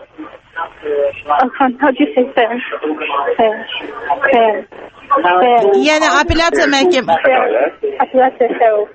yəni apellyasiya məhkəmə apellyasiya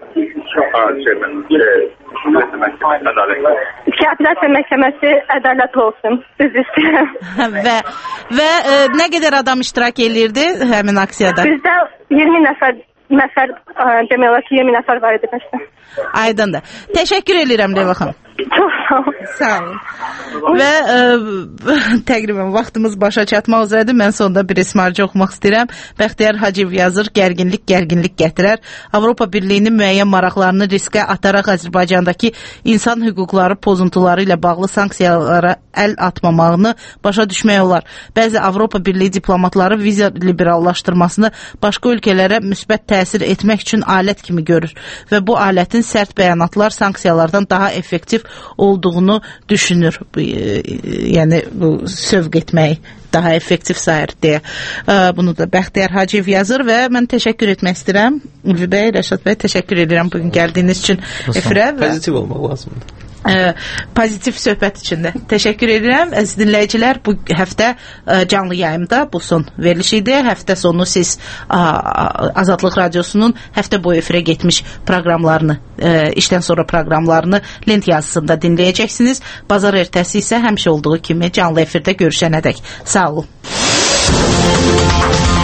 ki apellyasiya məhkəməsi ədalətli olsun. Biz istəyirəm. və və e, nə qədər adam iştirak eləyirdi həmin aksiyada? Bizdə iyirmi nəfər nəfər demək olar ki, iyirmi nəfər var idi bəşdə. Aydındır. Təşəkkür edirəm Leyla xanım. Çox Sağ olun. Sağ olun. Və ə, təqribən vaxtımız başa çatmaq üzrədir. Mən sonda bir ismarcı oxumaq istəyirəm. Bəxtiyar Hacıyev yazır, gərginlik gərginlik gətirər. Avropa Birliyinin müəyyən maraqlarını riskə ataraq Azərbaycandakı insan hüquqları pozuntuları ilə bağlı sanksiyalara əl atmamağını başa düşmək olar. Bəzi Avropa Birliyi diplomatları viza liberallaşdırmasını başqa ölkələrə müsbət təsir etmək üçün alət kimi görür və bu alətin sərt bəyanatlar sanksiyalardan daha effektiv olduğunu düşünür. Yəni bu sövq etmək daha effektiv sayır deyə. Bunu da Bəxtiyar Hacıyev yazır və mən təşəkkür etmək istəyirəm. Ülvi bəy, Rəşad bəy, təşəkkür edirəm bugün gəldiyiniz üçün efirə. Pozitiv olmaq lazımdır. Ə, pozitiv söhbət içində. Təşəkkür edirəm. Əziz dinləyicilər, bu həftə ə, canlı yayımda bu son veriliş idi. Həftə sonu siz ə, Azadlıq Radiosunun həftə boyu efirə getmiş proqramlarını, ə, işdən sonra proqramlarını lent yazısında dinləyəcəksiniz. Bazar ertəsi isə həmişə olduğu kimi canlı efirdə görüşənədək. Sağ olun.